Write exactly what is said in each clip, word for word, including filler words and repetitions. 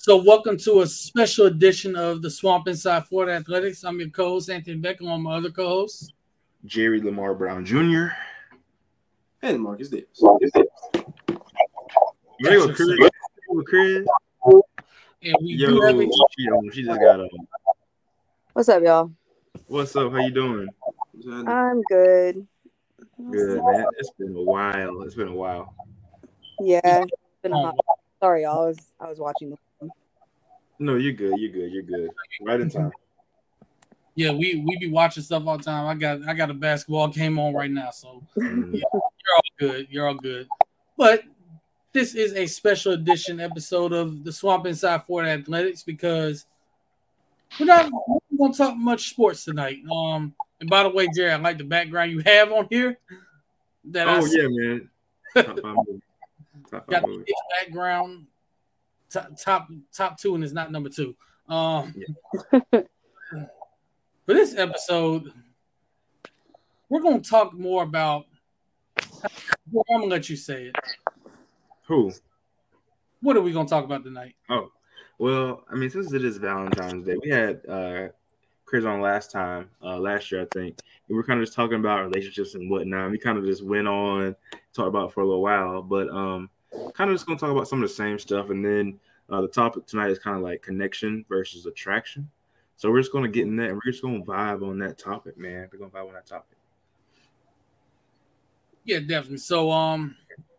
So, welcome to a special edition of the Swamp Inside Florida Athletics. I'm your co-host, Anthony Beck, along with my other co-hosts, Jerry Lamar Brown Junior and Marcus Davis. Marcus Davis. Ready with Chris? With Chris? And we Yo, do have a- she, um, she just got on. What's up, y'all? What's up? How you doing? I'm good. Good, man. It's been a while. It's been a while. Yeah, it's been a hot. Sorry, y'all. I was I was watching. No, you're good. You're good. You're good. Right in time. Yeah, we we be watching stuff all the time. I got I got a basketball game on right now, so Mhm. yeah, you're all good. You're all good. But this is a special edition episode of the Swamp Inside Florida Athletics because we're not we're going to talk much sports tonight. Um, and by the way, Jerry, I like the background you have on here. That I Oh see. yeah, man. Top five movie. Top Got five the movie. pitch background. Top, top top two, and it's not number two. Um, for this episode, we're gonna talk more about. Well, I'm gonna let you say it. Who? What are we gonna talk about tonight? Oh, well, I mean, since it is Valentine's Day, we had uh, Chris on last time, uh, last year, I think. And we were kind of just talking about relationships and whatnot. We kind of just went on, talked about it for a little while, but um, kind of just going to talk about some of the same stuff. And then uh, the topic tonight is kind of like connection versus attraction. So we're just going to get in that, and we're just going to vibe on that topic, man. We're going to vibe on that topic. Yeah, definitely. So, um,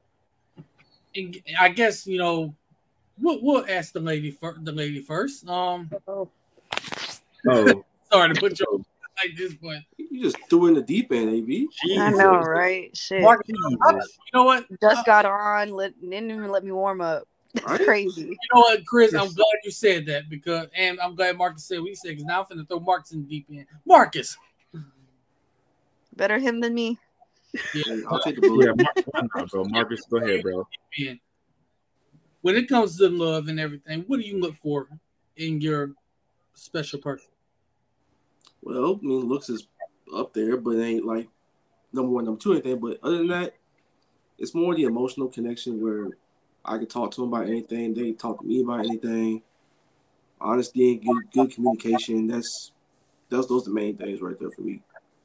I guess you know, we'll we'll ask the lady for the lady first. Um, Oh, Oh, sorry to put you like this, but You just threw in the deep end, A B. I know, right? Shit. Mark, Jesus. you know what? Just got on. Let, didn't even let me warm up. It's Right? crazy. You know what, Chris? I'm glad you said that because, and I'm glad Marcus said what he said because now I'm finna throw Marcus in the deep end. Marcus, Better him than me. yeah, I'll take the bullet. Yeah, Mar- why not, bro. Marcus, go ahead, bro. man. When it comes to love and everything, what do you look for in your special person? Well, I mean, looks is up there, but it ain't like number one, number two, anything. But other than that, it's more the emotional connection where I can talk to them about anything. They talk to me about anything. Honesty and good, good communication. That's those those the main things right there for me.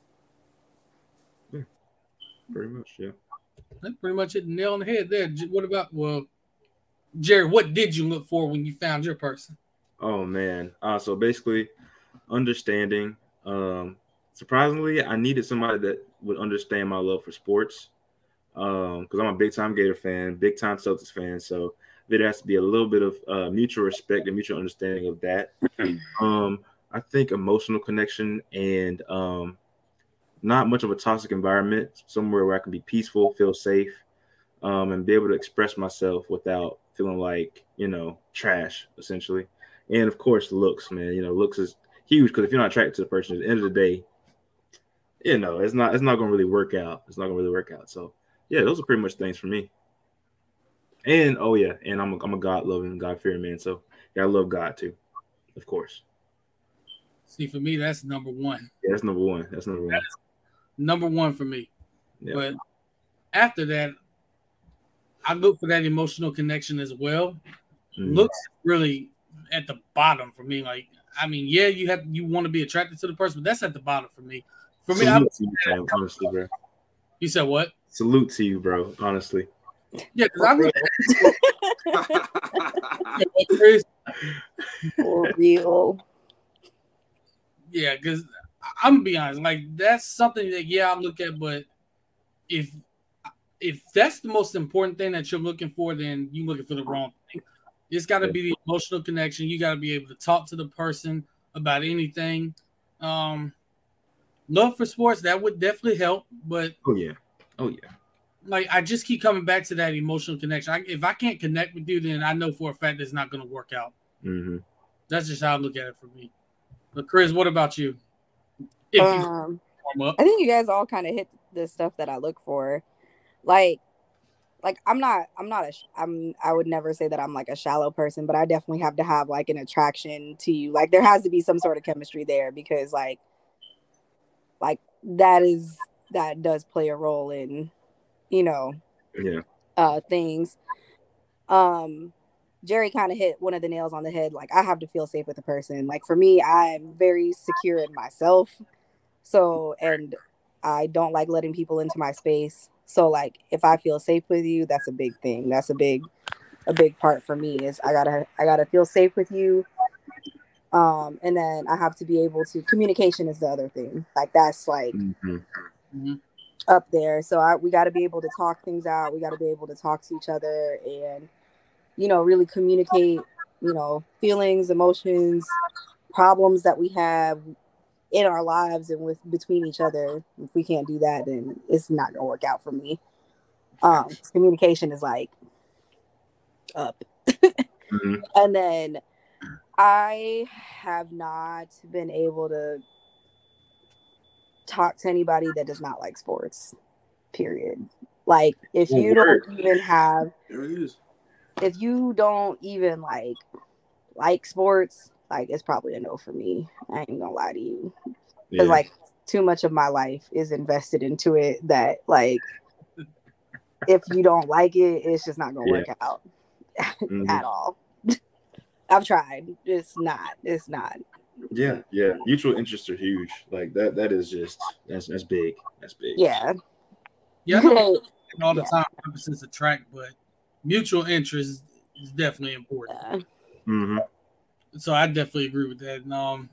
Pretty much, yeah. That pretty much hit the nail on the head there. J- What about, well, Jerry, what did you look for when you found your person? Oh man. Uh, so basically, understanding. Um, surprisingly, I needed somebody that would understand my love for sports. Um, because I'm a big time Gator fan, big time Celtics fan. So there has to be a little bit of uh, mutual respect and mutual understanding of that. um, I think emotional connection and um, not much of a toxic environment, somewhere where I can be peaceful, feel safe, um, and be able to express myself without feeling like, you know, trash, essentially. And of course, looks, man. You know, looks is huge because if you're not attracted to the person, at the end of the day, you know, it's not it's not gonna really work out. It's not gonna really work out. So yeah, those are pretty much things for me. And oh yeah, and I'm a, I'm a God loving, God fearing man. So yeah, I love God too, of course. See, for me, that's number one. Yeah, that's number one. That's number one. Number one for me. Yeah. But after that, I look for that emotional connection as well. Mhm. Looks really at the bottom for me. Like, I mean, yeah, you have you want to be attracted to the person, but that's at the bottom for me. For me, I, Salute to you, fam, honestly, bro. you said what? Salute to you, bro. Honestly. Yeah, because I look Chris, For real. yeah, because I'm gonna be honest, like that's something that yeah I look at, but if if that's the most important thing that you're looking for, then you're looking for the wrong thing. It's got to be the emotional connection. You got to be able to talk to the person about anything. Um, love for sports that would definitely help, but Oh yeah. Oh yeah. like I just keep coming back to that emotional connection. I, if I can't connect with you, then I know for a fact it's not going to work out. Mm-hmm. That's just how I look at it for me. But Chris, what about you? If you Um, warm up, I think you guys all kind of hit the stuff that I look for. Like, like I'm not, I'm not a, sh- I'm, I would never say that I'm like a shallow person, but I definitely have to have like an attraction to you. Like, there has to be some sort of chemistry there because, like, like that is that does play a role in, you know, Yeah. uh, things. Um, Jerry kind of hit one of the nails on the head. Like, I have to feel safe with a person. Like, for me, I'm very secure in myself. So, and I don't like letting people into my space. So, like, if I feel safe with you, that's a big thing. That's a big, a big part for me is I gotta, I gotta feel safe with you. Um, and then I have to be able to, communication is the other thing. Like, that's like Mm-hmm. up there. So I, we got to be able to talk things out. We got to be able to talk to each other and, you know, really communicate, you know, feelings, emotions, problems that we have in our lives and with between each other. If we can't do that, then it's not gonna work out for me. Um, communication is like up. Mm-hmm. And then I have not been able to talk to anybody that does not like sports, period. Like, if Well, you word. don't even have, There it is. if you don't even like like sports, like, it's probably a no for me. I ain't gonna lie to you. Because Yeah. like too much of my life is invested into it that like if you don't like it, it's just not gonna Yeah. work out Mhm. at all. I've tried. It's not. It's not. Yeah, yeah. Mutual interests are huge. Like that. That is just that's that's big. That's big. Yeah. Yeah, I know Hey, all the yeah. time opposites attract, but mutual interest is definitely important. Yeah. Mm-hmm. So I definitely agree with that. And, um,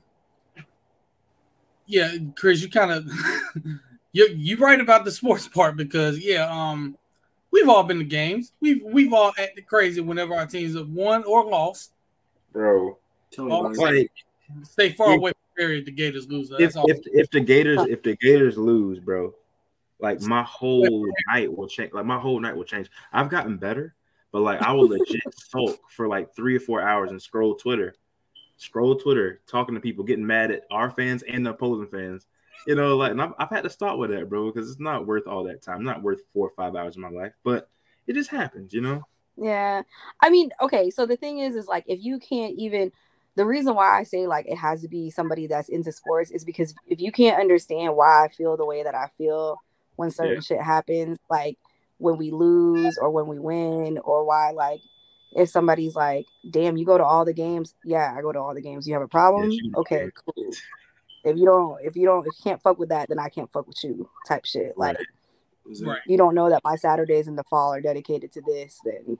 yeah, Chris, you kind of you you right about the sports part because yeah, um, we've all been to games. We've we've all acted crazy whenever our teams have won or lost. Bro, Tell me Oh, about it. like Stay far if- away from the area if the Gators lose. if That's all. if if the Gators if the Gators lose, bro, like my whole night will change. Like my whole night will change. I've gotten better, but like I will legit sulk for like three or four hours and scroll Twitter, scroll Twitter, talking to people, getting mad at our fans and the opposing fans. You know, like and I've, I've had to stop with that, bro, because it's not worth all that time. Not worth four or five hours of my life, but it just happens, you know. Yeah. I mean, okay, so the thing is is like if you can't even the reason why I say like it has to be somebody that's into sports is because if you can't understand why I feel the way that I feel when certain Yeah. shit happens, like when we lose or when we win, or why like if somebody's like, damn, you go to all the games. Yeah, I go to all the games. You have a problem? Yeah, she- Okay, cool. If you don't, if you don't, if you can't fuck with that, then I can't fuck with you type shit. Like, Right. Is it- Right. you don't know that my Saturdays in the fall are dedicated to this, then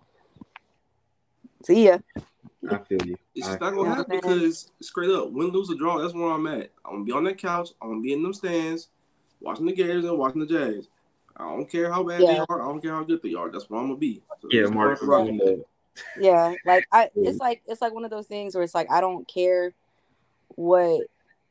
see ya. I feel you. It's I just not feel gonna Yeah, happen man. because straight up, win, lose, or draw, that's where I'm at. I'm gonna be on that couch. I'm gonna be in them stands, watching the Gators and watching the Jags. I don't care how bad they Yeah. are. I don't care how good they are. That's where I'm gonna be. So Yeah, it's Mark. hard to rock with that. Yeah, like I, Yeah. it's like it's like one of those things where it's like I don't care what,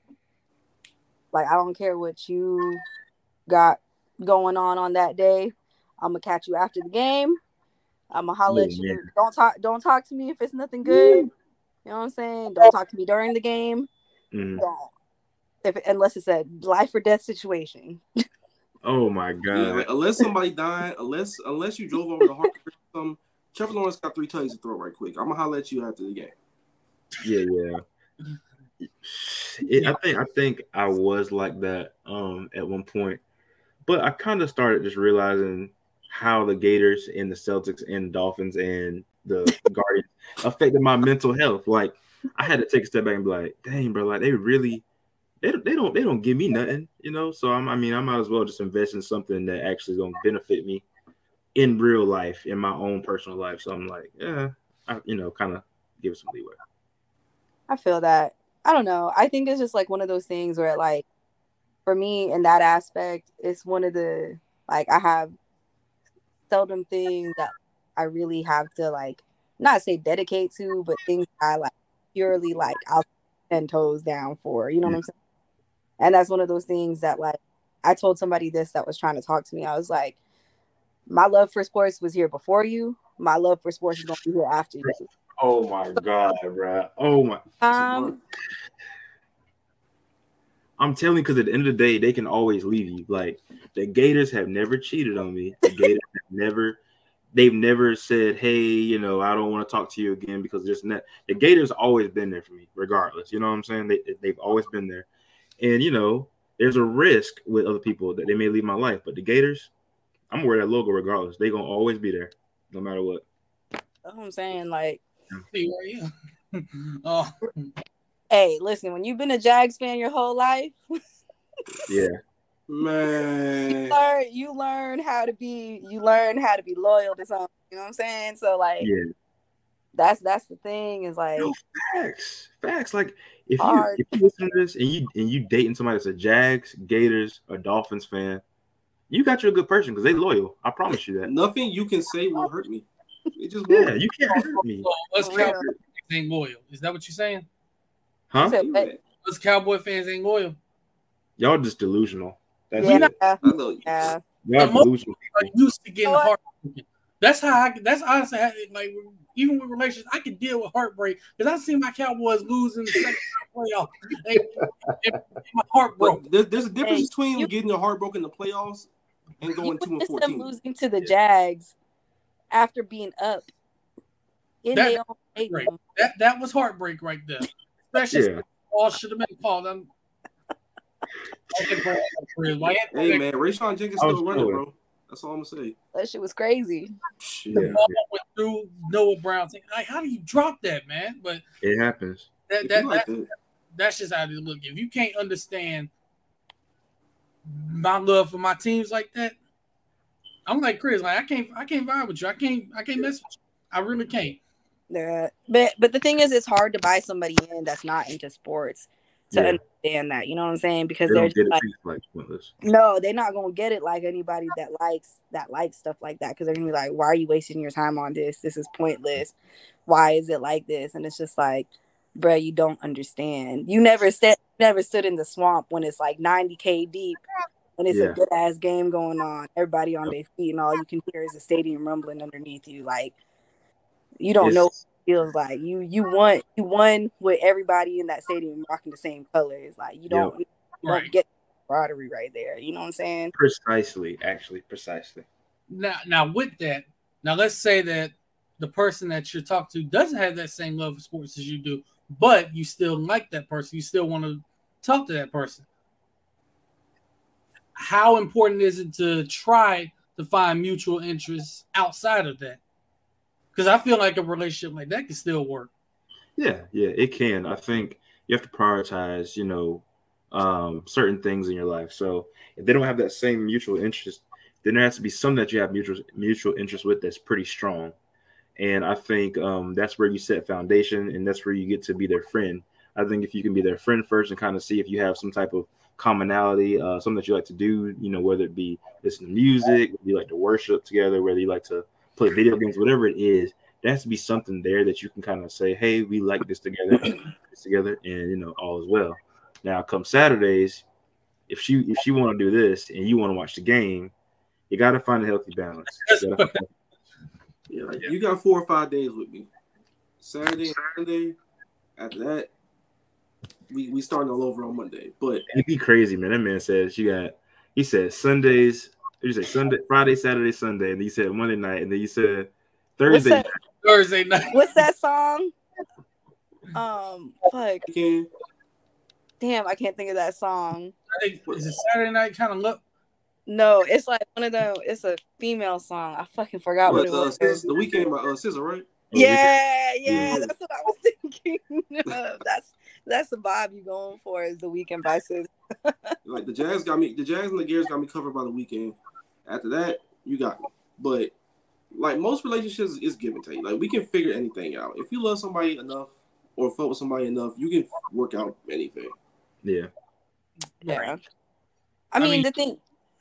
like I don't care what you got going on on that day. I'm gonna catch you after the game. I'm gonna holler Yeah, at you. yeah. Don't talk. Don't talk to me if it's nothing good. You know what I'm saying? Don't talk to me during the game. Mhm. Don't. If unless it's a life or death situation. Oh my Yeah, god. like, unless somebody died, unless unless you drove over the heart or something, Trevor Lawrence got three touchdowns to throw right quick. I'm gonna holler at you after the game. Yeah, yeah. It, I think I think I was like that um at one point, but I kind of started just realizing how the Gators and the Celtics and Dolphins and the Guardians affected my mental health. Like I had to take a step back and be like, "Dang, bro! Like they really, they don't, they don't, they don't give me nothing, you know." So I'm, I mean, I might as well just invest in something that actually is gonna benefit me in real life, in my own personal life. So I'm like, yeah, I, you know, kind of give it some leeway. I feel that. I don't know. I think it's just like one of those things where like for me in that aspect, it's one of the like I have seldom things that I really have to like not say dedicate to, but things I like purely like I'll ten toes down for. You know what I'm saying? And that's one of those things that like I told somebody this that was trying to talk to me. I was like, my love for sports was here before you. My love for sports is gonna be here after you. Oh my god, bro! Oh my, Um, I'm telling you, because at the end of the day, they can always leave you. Like the Gators have never cheated on me. The Gators have never, they've never said, "Hey, you know, I don't want to talk to you again," because just net. The Gators always been there for me, regardless. You know what I'm saying? They they've always been there, and you know, there's a risk with other people that they may leave my life, but the Gators, I'm gonna wear that logo regardless. They gonna always be there, no matter what. that's what I'm saying. Like, See where you? Oh, Hey, listen, when you've been a Jags fan your whole life, Yeah. Man, learn, you learn how to be you learn how to be loyal to something. You know what I'm saying? So like Yeah. that's that's the thing is like Yo, facts. Facts. Like if you hard. if you listen to this and you and you dating somebody that's a Jags, Gators, or Dolphins fan, you got you a good person because they loyal. I promise you that. nothing you can say will hurt me. It just Yeah, won't. you can't hurt me. so us For real. Cowboy fans ain't loyal. Is that what you're saying? Huh? So, but, Man, Us Cowboy fans ain't loyal. Y'all just delusional. That's yeah, it. I know. yeah. Y'all But most delusional Are people. used to getting You know what? heartbroken. That's how I. That's honestly how, like even with relations, I can deal with heartbreak because I've seen my Cowboys lose in the second playoff. And, and my heart broke. But there, there's a difference Hey, between you- getting your heart broken in the playoffs and You going two and witnessed them fourteen. losing to the Jags after being up in That- their own stadium. That that was heartbreak right there. Especially Yeah. all should have been called. I'm, Why Hey man, Rayshon Jenkins I was still running, sure. bro. That's all I'm gonna say. That shit was crazy. Shit. Yeah. ball went through Noah Brown. Thing. Like, how do you drop that, man? But It happens. that If that, you like that that. that's just how they look. If you can't understand my love for my teams like that, I'm like Chris. Like I can't, I can't vibe with you. I can't, I can't mess with you. I really can't. Yeah. But but the thing is, it's hard to buy somebody in that's not into sports to Yeah. understand that. You know what I'm saying? Because They they're don't get just it. like, It's like pointless. no, they're not gonna get it like anybody that likes that likes stuff like that. Because they're gonna be like, why are you wasting your time on this? This is pointless. Why is it like this? And it's just like, bruh, you don't understand. You never st- never stood in the swamp when it's like ninety K deep. When it's Yeah. a good ass game going on, everybody on their feet, and all you can hear is the stadium rumbling underneath you. Like you don't It's- know what it feels like. You you won you won with everybody in that stadium rocking the same colors. Like you don't, you don't Right. get camaraderie right there. You know what I'm saying? Precisely, actually, precisely. Now, now with that, now let's say that the person that you're talking to doesn't have that same love for sports as you do, but you still like that person. You still want to talk to that person. How important is it to try to find mutual interests outside of that? Because I feel like a relationship like that can still work. Yeah, yeah, it can. I think you have to prioritize, you know, um, certain things in your life. So if they don't have that same mutual interest, then there has to be some that you have mutual mutual interest with that's pretty strong. And I think um, that's where you set foundation, and that's where you get to be their friend. I think if you can be their friend first and kind of see if you have some type of commonality, uh, something that you like to do, you know, whether it be listen to music, whether you like to worship together, whether you like to play video games, whatever it is, there has to be something there that you can kind of say, hey, we like this together, this together, and you know, all is well. Now, come Saturdays, if she if she want to do this and you want to watch the game, you got to find a healthy balance. You gotta find- Yeah, like you got four or five days with me. Saturday and Sunday. After that, we we starting all over on Monday. But It'd be crazy, man. That man says you got. He said Sundays. You say Sunday, Friday, Saturday, Sunday, and then you said Monday night, and then you said What's Thursday. that? Thursday night. What's that song? Um, fuck. weekend, Damn, I can't think of that song. I think, is it Saturday night kind of look? No, it's like one of them. It's a female song. I fucking forgot what, what, it uh, was. Sis- the weekend by uh, Scissor, right? Yeah, yeah, Yeah. that's what I was thinking of. That's that's the vibe you going for is the weekend by Sis. Like the Jazz got me, the Jazz and the Gears got me covered by the weekend. After that, you got me. But like most relationships is give and take. Like we can figure anything out. If you love somebody enough or fuck with somebody enough, you can work out anything. Yeah. Yeah. I I mean, mean- the thing.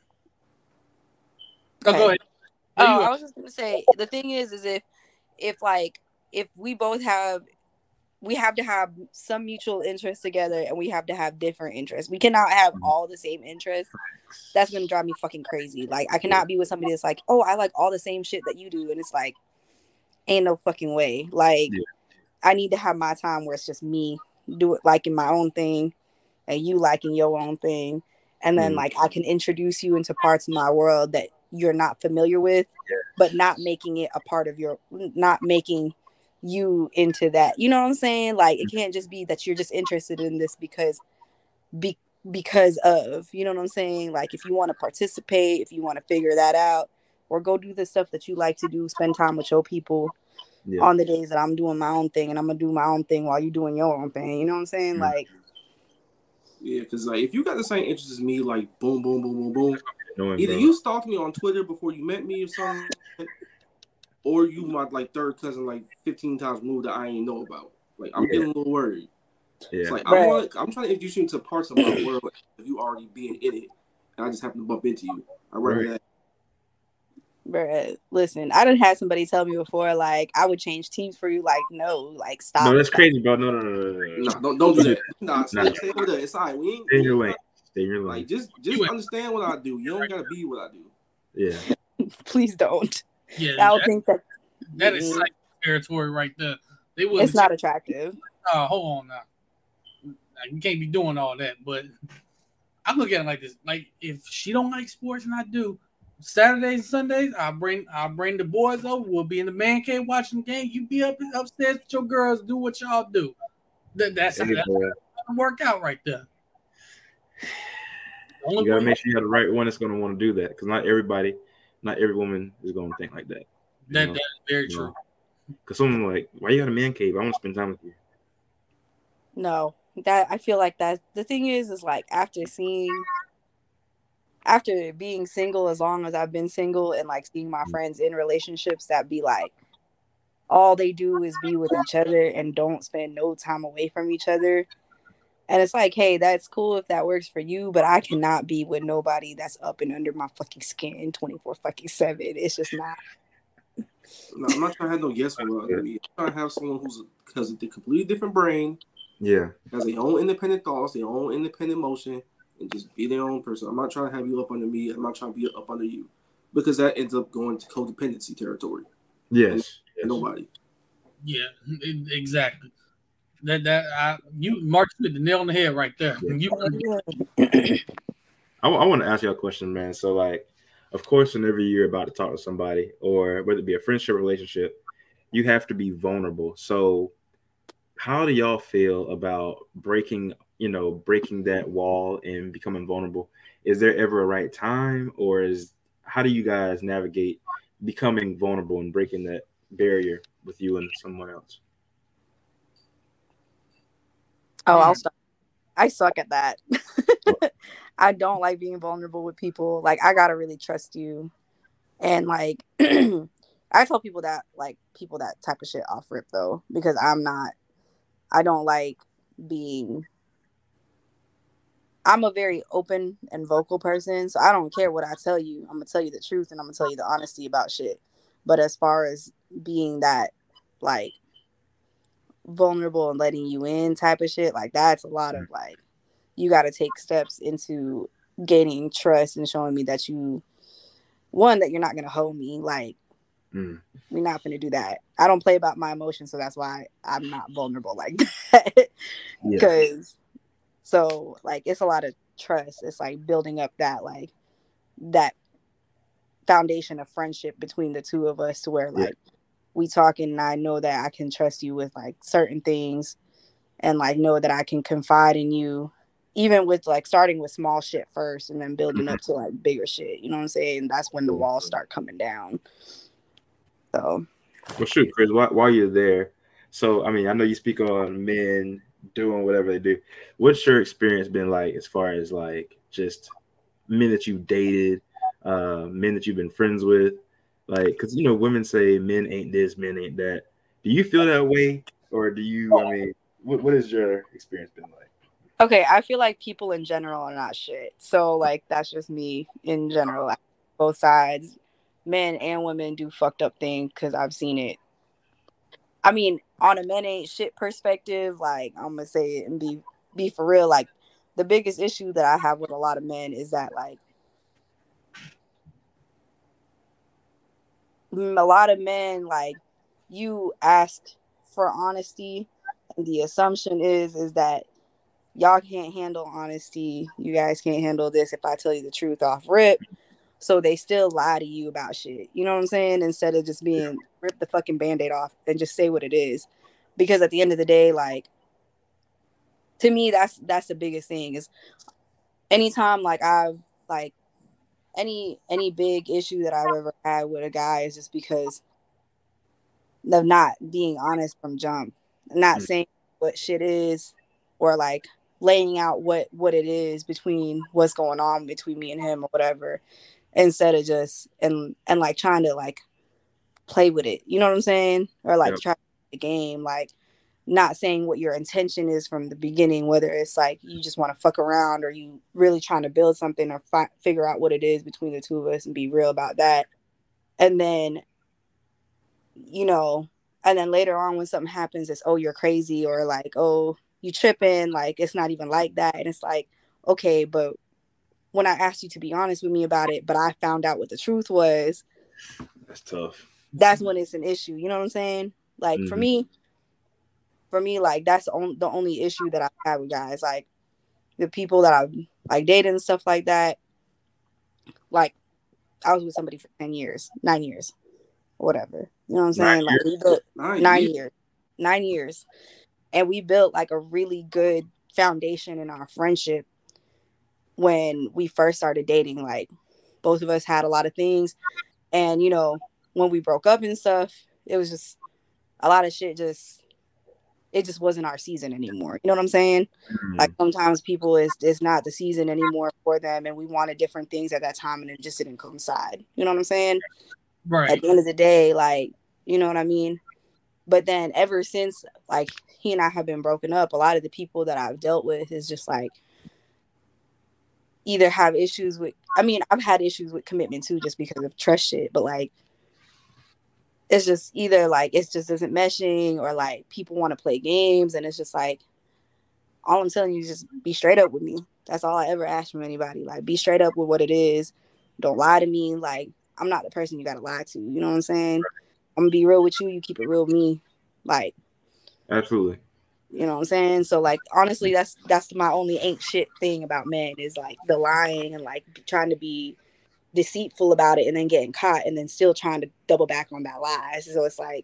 Oh, go ahead. No, Oh, you- I was just gonna say the thing is, is if, if like, if we both have, we have to have some mutual interests together, and we have to have different interests. We cannot have all the same interests. That's gonna drive me fucking crazy. Like, I cannot be with somebody that's like, oh, I like all the same shit that you do, and it's like, ain't no fucking way. Like, Yeah. I need to have my time where it's just me do it liking my own thing, and you liking your own thing, and then Mhm. like I can introduce you into parts of my world that you're not familiar with, but not making it a part of your, not making you into that. You know what I'm saying? Like it can't just be that you're just interested in this because, be, because of, you know what I'm saying? Like if you want to participate, if you want to figure that out, or go do the stuff that you like to do, spend time with your people. Yeah. on the days that I'm doing my own thing, and I'm gonna do my own thing while you doing your own thing. You know what I'm saying? Mm. Like, Yeah, because like if you got the same interests as me, like boom, boom, boom, boom, boom. Annoying, Either bro. you stalked me on Twitter before you met me or something, or you my like third cousin like fifteen times moved that I ain't know about. Like I'm Yeah. getting a little worried. Yeah. It's like Right. I want I'm trying to introduce you into parts of my world if you already being in it, and I just happen to bump into you. I rather Right. that. bruh, listen, I done had somebody tell me before, like, I would change teams for you. Like, no, like, stop. No, that's stop. crazy, bro. No, no, no, no, no, no. Nah, don't don't do that. Nah, stay, Nah. stay over there. It's all right. We ain't, Stay in we your ain't lane. Stay in your lane. like just just You ain't- understand what I do. You don't gotta be what I do. Yeah. Please don't. Yeah, I don't that, think that that is Mm-mm. psycho territory right there. They wouldn't. it's not attractive. Uh, hold on now. Like, you can't be doing all that. But I look at it like this: like if she don't like sports and I do, Saturdays and Sundays, I'll bring I'll bring the boys over. We'll be in the man cave watching the game. You be up upstairs with your girls, do what y'all do. That, that's how Hey, that's boy. how it work out right there. The only You gotta way- make sure you have the right one that's gonna want to do that, because not everybody, not every woman is gonna think like that. You that, know? that is very You true. know? Because someone like, why you got a man cave? I want to spend time with you. No, that I feel like that. The thing is, is like after seeing, after being single as long as I've been single, and like seeing my friends in relationships that be like, all they do is be with each other and don't spend no time away from each other. And it's like, hey, that's cool if that works for you, but I cannot be with nobody that's up and under my fucking skin twenty-four fucking seven. It's just not. No, I'm not trying to have no yes or no. I'm trying to have someone who's has a completely different brain, Yeah. has their own independent thoughts, their own independent motion, and just be their own person. I'm not trying to have you up under me. I'm not trying to be up under you, because that ends up going to codependency territory. Yes. yes. Nobody. Yeah, e- exactly. That that I, you Mark, you hit the nail on the head right there. Yeah. You, I, I want to ask you a question, man. So, like, of course, whenever you're about to talk to somebody, or whether it be a friendship relationship, you have to be vulnerable. So, how do y'all feel about breaking, you know, breaking that wall and becoming vulnerable? Is there ever a right time, or is how do you guys navigate becoming vulnerable and breaking that barrier with you and someone else? Oh, I'll stop. I suck at that. I don't like being vulnerable with people. Like, I gotta really trust you. And like, I tell people that, like, people that type of shit off rip though, because I'm not, I don't like being, I'm a very open and vocal person. So I don't care what I tell you. I'm gonna tell you the truth and I'm gonna tell you the honesty about shit. But as far as being that, like, vulnerable and letting you in type of shit, like, that's a lot of like, you got to take steps into gaining trust and showing me that you, one, that you're not gonna hold me. Like, Mm. we're not gonna do that. I don't play about my emotions, so that's why I'm not vulnerable like that. Because yeah. So like, it's a lot of trust. It's like building up that like that foundation of friendship between the two of us, to where like, yeah. we talking and I know that I can trust you with like certain things, and like know that I can confide in you, even with like starting with small shit first and then building up to like bigger shit. You know what I'm saying? That's when the walls start coming down. So, well, shoot, Chris, while, while you're there, so I mean, I know you speak on men doing whatever they do. What's your experience been like as far as like just men that you dated, uh, men that you've been friends with? Like, because, you know, women say men ain't this, men ain't that. Do you feel that way? Or do you, I mean, what, what has your experience been like? Okay, I feel like people in general are not shit. So, like, that's just me in general. Like, both sides, men and women do fucked up things, because I've seen it. I mean, on a men ain't shit perspective, like, I'm going to say it and be, be for real. Like, the biggest issue that I have with a lot of men is that, like, a lot of men, like, you ask for honesty, and the assumption is is that y'all can't handle honesty. You guys can't handle this if I tell you the truth off rip. So they still lie to you about shit. You know what I'm saying? Instead of just being, rip the fucking Band-Aid off and just say what it is. Because at the end of the day, like, to me, that's that's the biggest thing. Is anytime like I've like any any big issue that I've ever had with a guy is just because of not being honest from jump, not Mm. saying what shit is, or like laying out what what it is between what's going on between me and him or whatever, instead of just and and like trying to like play with it. You know what I'm saying? Or like Yep. try to play the game, like not saying what your intention is from the beginning, whether it's like you just want to fuck around or you really trying to build something or fi- figure out what it is between the two of us and be real about that. And then, you know, and then later on when something happens, it's, oh, you're crazy, or like, oh, you tripping, like it's not even like that. And it's like, okay, but when I asked you to be honest with me about it, but I found out what the truth was, That's tough. that's when it's an issue. You know what I'm saying? Like for Mhm. me, for me, like that's the, on, the only issue that I have with guys, like the people that I've like dated and stuff like that. Like I was with somebody for ten years, nine years, whatever. You know what I'm saying? Nine Like we built Nine nine years. years, nine years, and we built like a really good foundation in our friendship when we first started dating. Like both of us had a lot of things, and you know when we broke up and stuff, it was just a lot of shit. Just it just wasn't our season anymore. You know what I'm saying? Mhm. Like sometimes people is it's not the season anymore for them, and we wanted different things at that time, and it just didn't coincide. You know what I'm saying? Right. At the end of the day, like, you know what I mean? But then ever since like he and I have been broken up, a lot of the people that I've dealt with is just like either have issues with, I mean, I've had issues with commitment too, just because of trust shit, but like it's just either like it just isn't meshing, or like people want to play games, and it's just like all I'm telling you is just be straight up with me. That's all I ever ask from anybody. Like be straight up with what it is. Don't lie to me. Like I'm not the person you gotta lie to. You know what I'm saying? I'm gonna be real with you. You keep it real with me. Like, Absolutely. you know what I'm saying? So like honestly, that's that's my only ain't shit thing about men is like the lying and like trying to be deceitful about it and then getting caught and then still trying to double back on that lie. So it's like,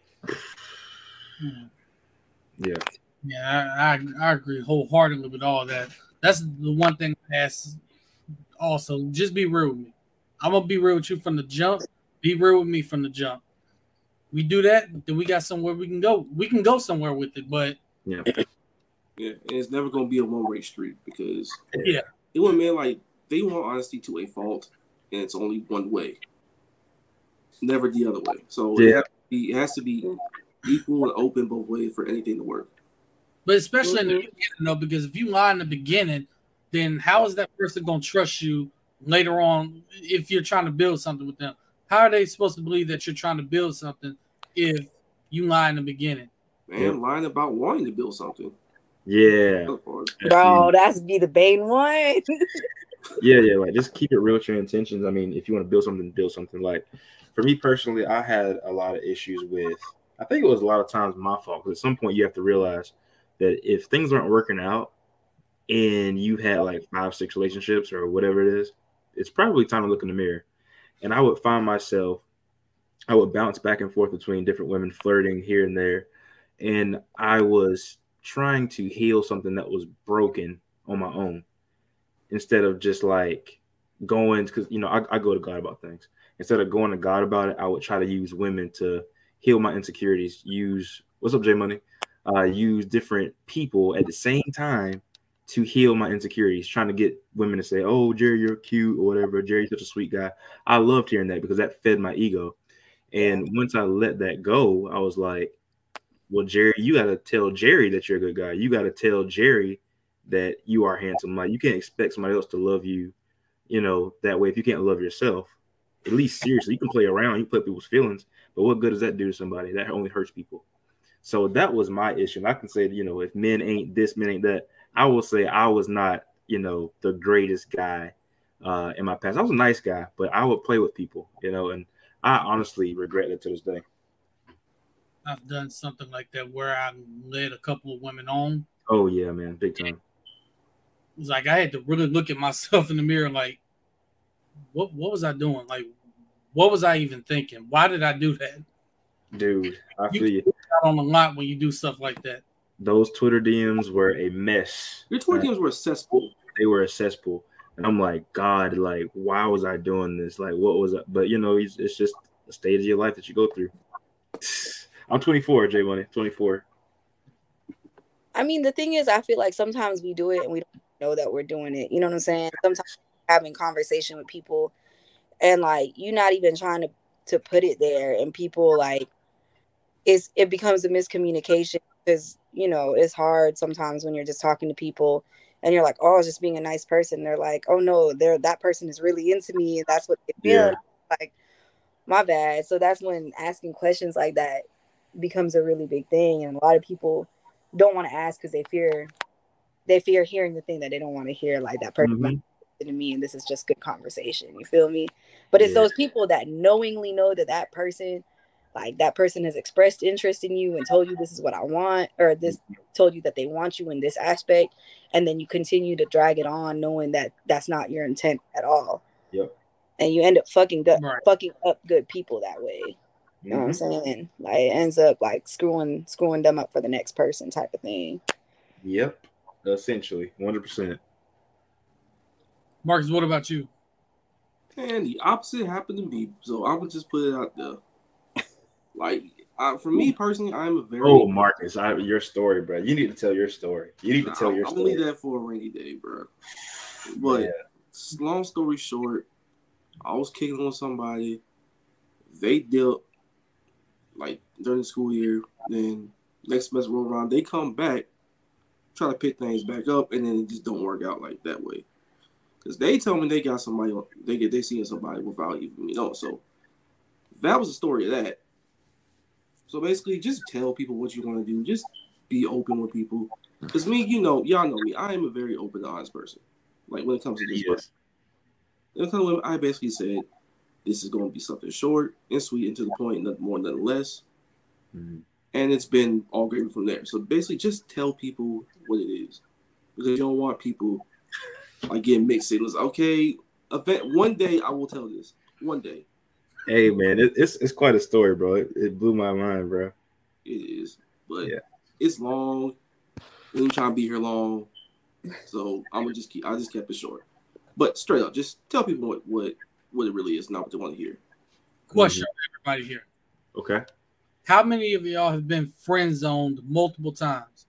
Hmm. Yeah. Yeah, I, I I agree wholeheartedly with all that. That's the one thing that's also just be real with me. I'm gonna be real with you from the jump. Be real with me from the jump. We do that, then we got somewhere we can go. We can go somewhere with it, but Yeah. Yeah, and it's never gonna be a one way street because yeah, they want men like they want honesty to a fault, and it's only one way, never the other way. So it, Yeah. has to be, it has to be equal and open both ways for anything to work. but especially in the Mhm. beginning, though, because if you lie in the beginning, then how is that person gonna trust you later on if you're trying to build something with them? How are they supposed to believe that you're trying to build something if you lie in the beginning? Man, Yep. lying about wanting to build something. Yeah. Other part. bro, that's be the main one. Yeah, yeah, like just keep it real with your intentions. I mean, if you want to build something, build something. Like for me personally, I had a lot of issues with, I think it was a lot of times my fault, because at some point you have to realize that if things aren't working out and you had like five, six relationships or whatever it is, it's probably time to look in the mirror. And I would find myself, I would bounce back and forth between different women, flirting here and there. And I was trying to heal something that was broken on my own, instead of just like going, because you know I, I go to God about things. Instead of going to God about it, I would try to use women to heal my insecurities. Use what's up, J Money? Uh, use different people at the same time to heal my insecurities. Trying to get women to say, "Oh, Jerry, you're cute," or whatever. Jerry's such a sweet guy. I loved hearing that because that fed my ego. And once I let that go, I was like, "Well, Jerry, you got to tell Jerry that you're a good guy. You got to tell Jerry that you are handsome. Like you can't expect somebody else to love you, you know, that way if you can't love yourself. At least seriously, you can play around, you play people's feelings, but what good does that do to somebody? That only hurts people. So that was my issue. And I can say, you know, if men ain't this, men ain't that. I will say I was not, you know, the greatest guy uh, in my past. I was a nice guy, but I would play with people, you know, and I honestly regret it to this day. I've done something like that where I led a couple of women on. Oh yeah, man, big time. It was like I had to really look at myself in the mirror, like, what what was I doing? Like, what was I even thinking? Why did I do that? Dude, I You feel you. get out on a lot when you do stuff like that. Those Twitter D Ms were a mess. Your Twitter D Ms were a cesspool. They were a cesspool. And I'm like, God, like, why was I doing this? Like, what was it? But, you know, it's, it's just a stage of your life that you go through. I'm twenty-four, J Money. twenty-four. I mean, the thing is, I feel like sometimes we do it and we don't know that we're doing it. You know what I'm saying? Sometimes having conversation with people and like you're not even trying to, to put it there, and people like it's it becomes a miscommunication because you know it's hard sometimes when you're just talking to people and you're like, oh, I was just being a nice person. They're like, oh no, they're that person is really into me and that's what they feel. Yeah. Like, my bad. So that's when asking questions like that becomes a really big thing, and a lot of people don't want to ask because they fear they fear hearing the thing that they don't want to hear, like that person Mm-hmm. might be to me and this is just good conversation. You feel me? But it's Yeah. those people that knowingly know that that person, like that person has expressed interest in you and told you this is what I want, or this told you that they want you in this aspect, and then you continue to drag it on knowing that that's not your intent at all. Yep. And you end up fucking good, Right. fucking up good people that way. You know what I'm saying? Like it ends up like screwing screwing them up for the next person type of thing. Yep. Essentially, one hundred percent. Marcus, what about you? And the opposite happened to me, so I would just put it out there. Like, I, for me personally, I'm a very. Oh, Marcus, I, your story, bro. You need to tell your story. You need to tell I'm, your I'm story. gonna leave that for a rainy day, bro. But Yeah. long story short, I was kicking on somebody. They dealt like during the school year. Then next semester roll around, they come back, try to pick things back up, and then it just don't work out like that way. Because they tell me they got somebody, they get they seeing somebody without even me know. So that was the story of that. So basically, just tell people what you want to do. Just be open with people. Because me, you know, y'all know me. I am a very open, honest person. Like when it comes to this, Yes. when it comes to, I basically said this is going to be something short and sweet and to the point, nothing more, nothing less. Mm-hmm. And it's been all great from there. So basically, just tell people what it is, because you don't want people like getting mixed signals. Okay, event one day I will tell this. One day. Hey man, it, it's it's quite a story, bro. It, it blew my mind, bro. It is, but Yeah. it's long. We ain't trying to be here long, so I'm gonna just keep. I just kept it short, but straight up, just tell people what what, what it really is, not what they want to hear. Question for everybody here. Okay. How many of y'all have been friend zoned multiple times?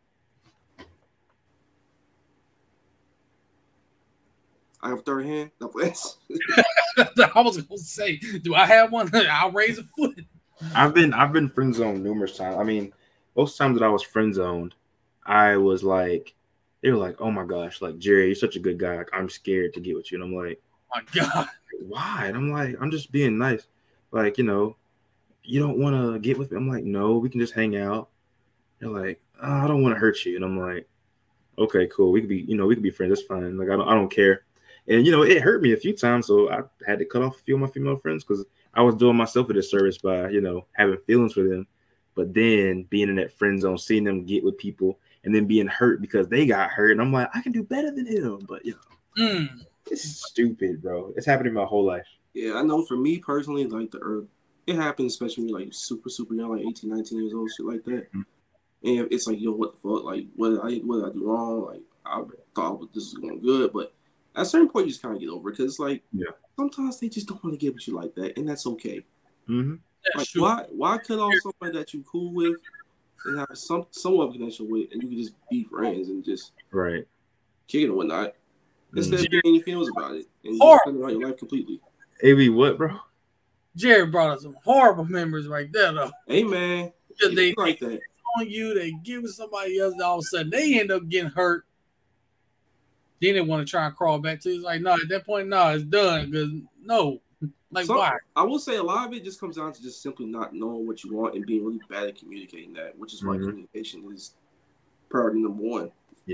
I have a third hand. No place. I was gonna say, do I have one? I'll raise a foot. I've been I've been friend zoned numerous times. I mean, most times that I was friend zoned, I was like, they were like, "Oh my gosh, like Jerry, you're such a good guy. Like I'm scared to get with you." And I'm like, My God. "Why?" And I'm like, "I'm just being nice. Like, you know, you don't want to get with me." I'm like, "No, we can just hang out." They're like, oh, "I don't want to hurt you." And I'm like, "Okay, cool. We could be, you know, we could be friends. That's fine. Like I don't I don't care." And you know, it hurt me a few times, so I had to cut off a few of my female friends because I was doing myself a disservice by, you know, having feelings for them. But then being in that friend zone, seeing them get with people, and then being hurt because they got hurt, and I'm like, I can do better than him. But you know, Mm. it's stupid, bro. It's happening my whole life. Yeah, I know. For me personally, like the earth, it happens, especially when you're like super super young, like eighteen, nineteen years old, shit like that. Mm-hmm. And it's like, yo, what the fuck? Like, what did I what did I do wrong? Like, I thought this was going good, but at a certain point, you just kind of get over it because it's like, yeah, sometimes they just don't want to get with you like that, and that's okay. Mm-hmm. That's Like, true. why why cut off somebody that you cool with and have some somewhat of a connection with, and you can just be friends and just Right. kick it and whatnot, instead Mm-hmm. of being any feelings about it and Or- just cutting out your life completely. A B, what, bro? Jerry brought us some horrible memories right there, though. Hey man, Because it they be like that. on you, they give it somebody else, and all of a sudden they end up getting hurt. Then they want to try and crawl back to it. It's like, no, at that point, no, it's done. Because no, like Some- why? I will say a lot of it just comes down to just simply not knowing what you want and being really bad at communicating that, which is why Mhm. communication is priority number one.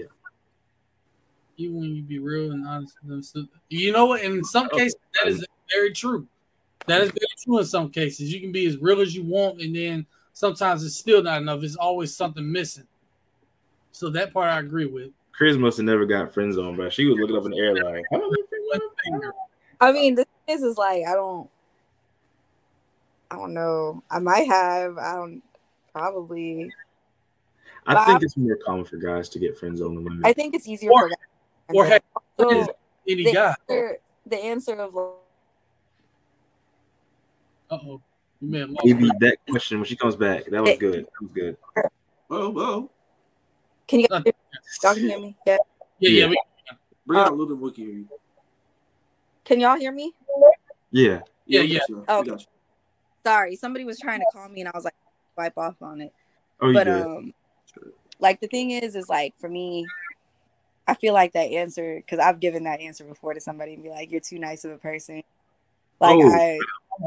Even when you be real and honest with them. You know what? In some cases, that is very true. That is very true in some cases. You can be as real as you want, and then sometimes it's still not enough. It's always something missing. So that part I agree with. Chris must have never got friend zone, bro. She was looking up in the air like, how do I get friend One zone? finger. I mean, the thing is, is like I don't, I don't know. I might have. I don't. Probably. I But think I- it's more common for guys to get friend zone than women. I think it's easier Or- for guys. Or heck, So, any the guy. answer, the answer of like, Uh oh. Maybe that question when she comes back. That was good. That was good. Oh, oh. Can you guys hear, y'all can hear me? Yeah. Yeah, yeah. yeah. Bring out a little bit. We can hear you. Can y'all hear me? Yeah. Yeah, yeah. Oh, sorry. Somebody was trying to call me, and I was like, wipe off on it. Oh, but good. um, like the thing is, is like for me, I feel like that answer because I've given that answer before to somebody and be like, "You're too nice of a person." Like oh. I.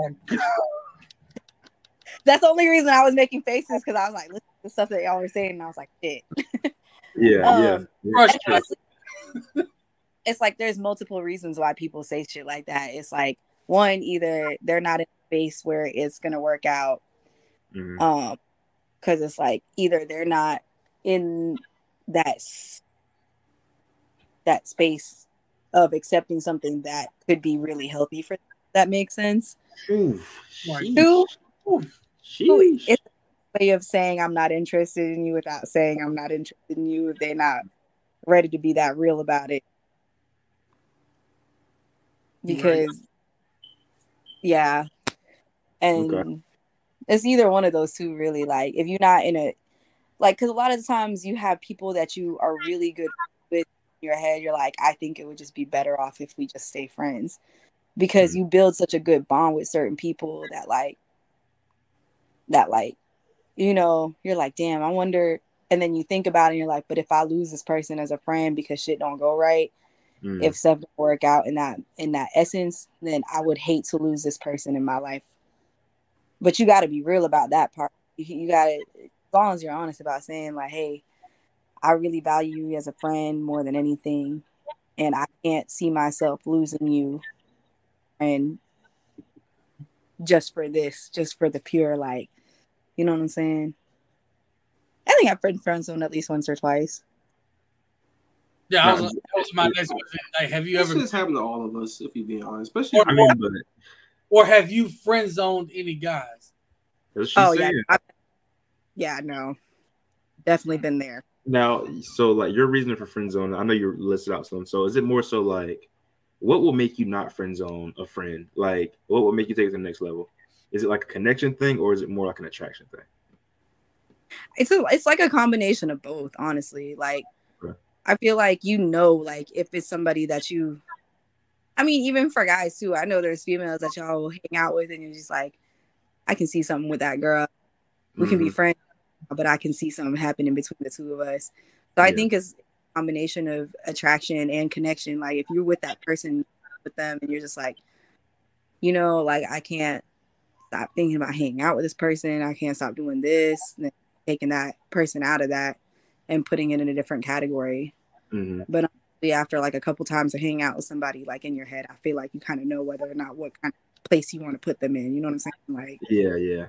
That's the only reason I was making faces because I was like, listen to the stuff that y'all were saying, and I was like, shit. Yeah, um, yeah. Honestly, it's like there's multiple reasons why people say shit like that. It's like one, either they're not in a space where it's gonna work out, mm-hmm. um, because it's like either they're not in that that space of accepting something that could be really healthy for them. That makes sense. Ooh, Two. Sheesh. It's a way of saying I'm not interested in you without saying I'm not interested in you if they're not ready to be that real about it. Because, right. yeah. And okay. It's either one of those two, really. Like, if you're not in a, like, because a lot of the times you have people that you are really good with in your head. You're like, I think it would just be better off if we just stay friends. Because mm-hmm. you build such a good bond with certain people that, like, that like, you know, you're like, damn, I wonder. And then you think about it and you're like, but if I lose this person as a friend because shit don't go right, mm. if stuff don't work out in that in that essence, then I would hate to lose this person in my life. But you got to be real about that part. You, you got to, as long as you're honest about saying like, hey, I really value you as a friend more than anything, and I can't see myself losing you, and just for this, just for the pure, like, you know what I'm saying? I think I've been friend zoned at least once or twice. Yeah, I was, that was my next question. Like, have you this ever? This happened to all of us, if you be honest. Especially, or, I mean, or, or have you friend zoned any guys? Oh yeah, I, yeah, no, definitely been there. Now, so like your reason for friend zone, I know you listed out some. So is it more so like, what will make you not friend zone a friend? Like, what will make you take it to the next level? Is it like a connection thing, or is it more like an attraction thing? It's a, it's like a combination of both, honestly. Like, okay. I feel like, you know, like if it's somebody that you, I mean, even for guys too, I know there's females that y'all will hang out with and you're just like, I can see something with that girl. We mm-hmm. can be friends, but I can see something happening between the two of us. So yeah. I think it's a combination of attraction and connection. Like if you're with that person, with them, and you're just like, you know, like I can't stop thinking about hanging out with this person. I can't stop doing this. And then taking that person out of that and putting it in a different category. Mm-hmm. But honestly, after like a couple times of hanging out with somebody, like in your head, I feel like you kind of know whether or not what kind of place you want to put them in. You know what I'm saying? Like, yeah, yeah.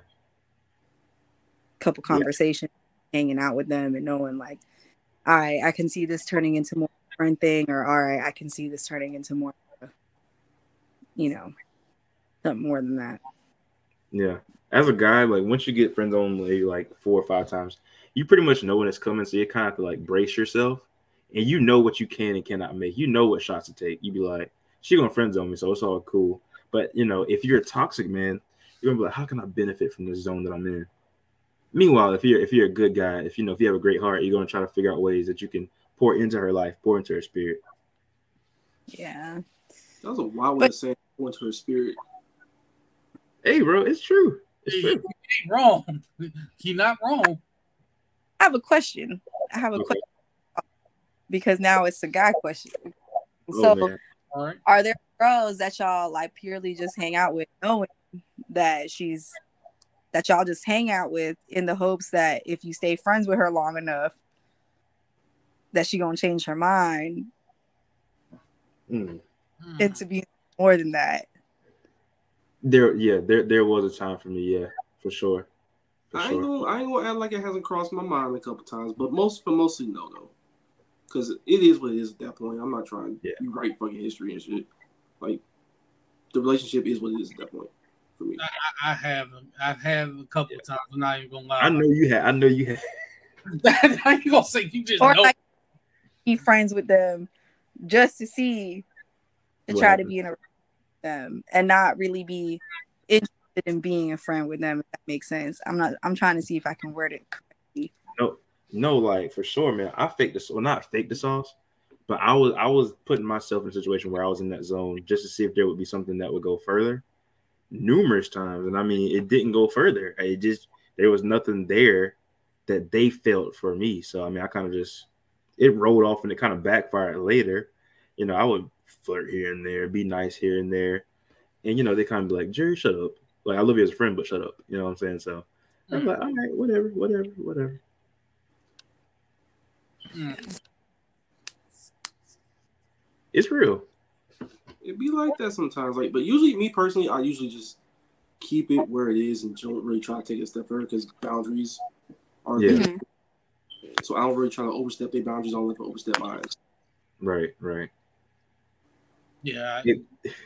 Couple conversations, yeah. hanging out with them and knowing like, all right, I can see this turning into more friend thing, or all right, I can see this turning into more, you know, something more than that. Yeah. As a guy, like once you get friend zone like four or five times, you pretty much know when it's coming. So you kind of have to like brace yourself, and you know what you can and cannot make. You know what shots to take. You be like, she gonna friend zone me, so it's all cool. But you know, if you're a toxic man, you're gonna be like, how can I benefit from this zone that I'm in? Meanwhile, if you're if you're a good guy, if you know if you have a great heart, you're gonna try to figure out ways that you can pour into her life, pour into her spirit. Yeah, that was a wild way to say pour into her spirit. Hey, bro, it's true. It's he, true. He ain't wrong. He's not wrong. I have a question. I have a okay. question because now it's a guy question. So, oh, All right. Are there girls that y'all like purely just hang out with, knowing that she's that y'all just hang out with in the hopes that if you stay friends with her long enough, that she gonna change her mind mm. and to be more than that? There, yeah, there, there was a time for me, yeah, for sure. For I sure. ain't gonna, I ain't gonna act like it hasn't crossed my mind a couple times, but most, but mostly no, though, because it is what it is at that point. I'm not trying to yeah. write fucking history and shit. Like the relationship is what it is at that point for me. I, I have, I've had a couple yeah. times. I'm not even gonna lie. I know you had. I know you had. How you gonna say you just or know? Like be friends with them just to see to what try happened? to be in a them and not really be interested interested in being a friend with them. If that makes sense. I'm not. I'm trying to see if I can word it correctly. No, no, like for sure, man. I faked this, well, not fake the sauce, but I was I was putting myself in a situation where I was in that zone just to see if there would be something that would go further. Numerous times, and I mean, it didn't go further. It just there was nothing there that they felt for me. So I mean, I kind of just it rolled off, and it kind of backfired later. You know, I would flirt here and there, be nice here and there. And, you know, they kind of be like, Jerry, shut up. Like, I love you as a friend, but shut up. You know what I'm saying? So mm. I'm like, all right, whatever, whatever, whatever. Mm. It's real. It'd be like that sometimes. Like, but usually, me personally, I usually just keep it where it is and don't really try to take it a step further because boundaries are yeah. there. So I don't really try to overstep their boundaries. I don't let them overstep mine. Right, right. Yeah. It,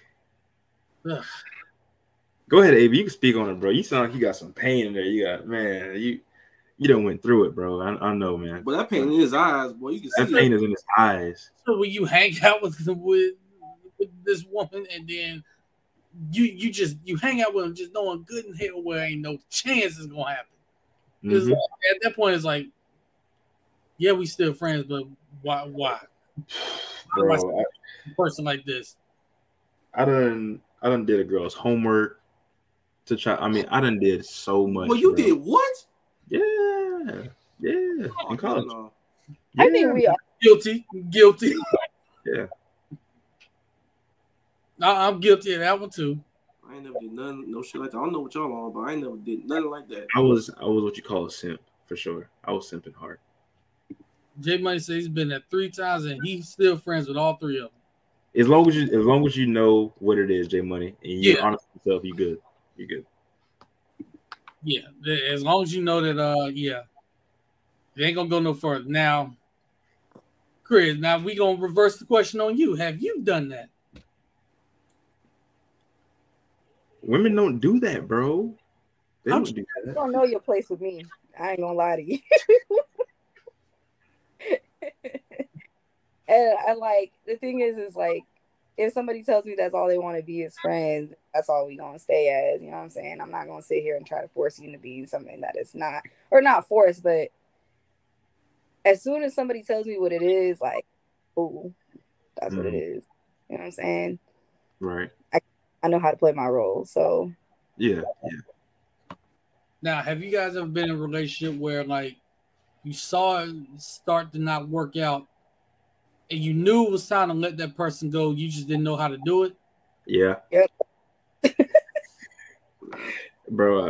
Go ahead, A B. You can speak on it, bro. You sound like you got some pain in there. You got, man, you you done went through it, bro. I, I know, man. But that pain in his eyes, boy, you can that see pain it. is in his eyes. So when you hang out with with, with this woman and then you you just you hang out with him just knowing good and hell where ain't no chance it's gonna happen. Because mm-hmm. at that point it's like, yeah, we still friends, but why why? Bro, why a person like this? I done I done did a girl's homework to try. I mean, I done did so much. Well, you bro. did what? Yeah, yeah. Oh, in college. no. Yeah. I think we are guilty. Guilty. Yeah. I, I'm guilty of that one too. I ain't never did nothing, no shit like that. I don't know what y'all on, but I ain't never did nothing like that. I was I was what you call a simp for sure. I was simping hard. J Money says he's been there three times and he's still friends with all three of them. As long as you, as long as you know what it is, J Money, and you're yeah. honest with yourself, you good. You good. Yeah, as long as you know that, uh, yeah, it ain't gonna go no further. Now, Chris, now we gonna reverse the question on you. Have you done that? Women don't do that, bro. They I'm don't do that. You don't know your place with me. I ain't gonna lie to you. And I like the thing is, is like if somebody tells me that's all they want to be is friends, that's all we gonna stay as. You know what I'm saying? I'm not gonna sit here and try to force you to be something that is not, or not force, but as soon as somebody tells me what it is, like, oh, that's mm. what it is. You know what I'm saying? Right. I I know how to play my role, so yeah, yeah. Now, have you guys ever been in a relationship where like you saw it start to not work out? And you knew it was time to let that person go. You just didn't know how to do it. Yeah. Yep. Bro, uh,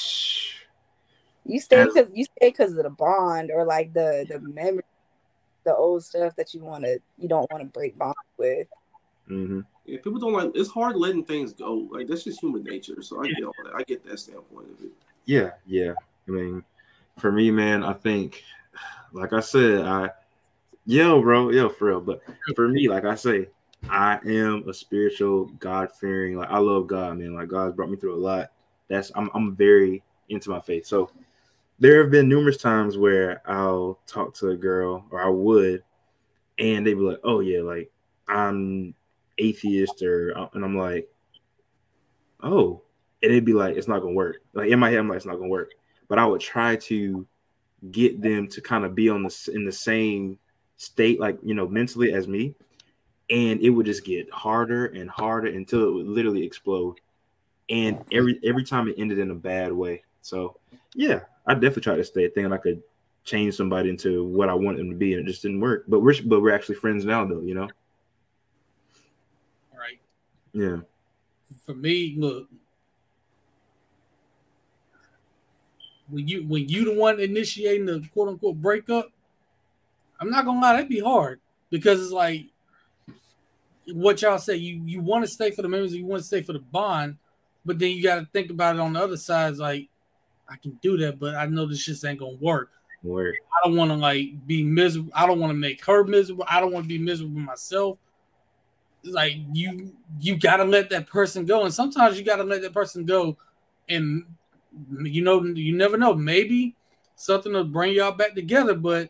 you stay because you stay because of the bond or like the the memory, the old stuff that you want to you don't want to break bond with. Mm-hmm. Yeah, people don't like. It's hard letting things go. Like that's just human nature. So I get all that. I get that standpoint of it. Yeah, yeah. I mean, for me, man, I think, like I said, I. Yo, bro, yo, for real. But for me, like I say, I am a spiritual, God-fearing. Like I love God, man. Like God's brought me through a lot. That's I'm I'm very into my faith. So there have been numerous times where I'll talk to a girl, or I would, and they'd be like, "Oh yeah, like I'm atheist," or and I'm like, "Oh," and it'd be like, "It's not gonna work." Like in my head, I'm like, "It's not gonna work," but I would try to get them to kind of be on the in the same state, like, you know, mentally as me, and it would just get harder and harder until it would literally explode. And every every time it ended in a bad way. So yeah, I definitely tried to stay thinking I could change somebody into what I want them to be, and it just didn't work. But we're but we're actually friends now, though, you know. Right. Yeah. For me, look, when you when you the one initiating the quote unquote breakup, I'm not gonna lie, that'd be hard because it's like what y'all say. You you want to stay for the memories, you want to stay for the bond, but then you got to think about it on the other side. It's like I can do that, but I know this just ain't gonna work. Work. I don't want to like be miserable. I don't want to make her miserable. I don't want to be miserable myself. It's like you you got to let that person go, and sometimes you got to let that person go, and you know you never know. Maybe something will bring y'all back together, but.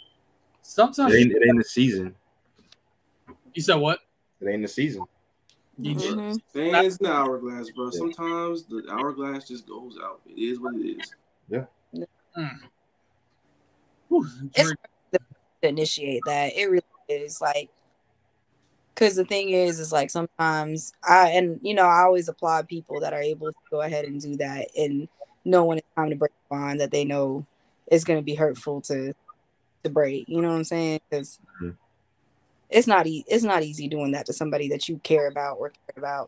Sometimes it ain't, it ain't the season. You said what? It ain't the season. You just Mhm. Stands in the hourglass, bro. Sometimes the hourglass just goes out. It is what it is. mm. Whew, It's Drake, hard to initiate that. It really is like, because the thing is, is like sometimes I and you know I always applaud people that are able to go ahead and do that and know when it's time to break a bond that they know is going to be hurtful to to break. You know what I'm saying? Because Mhm. it's not e- it's not easy doing that to somebody that you care about or care about.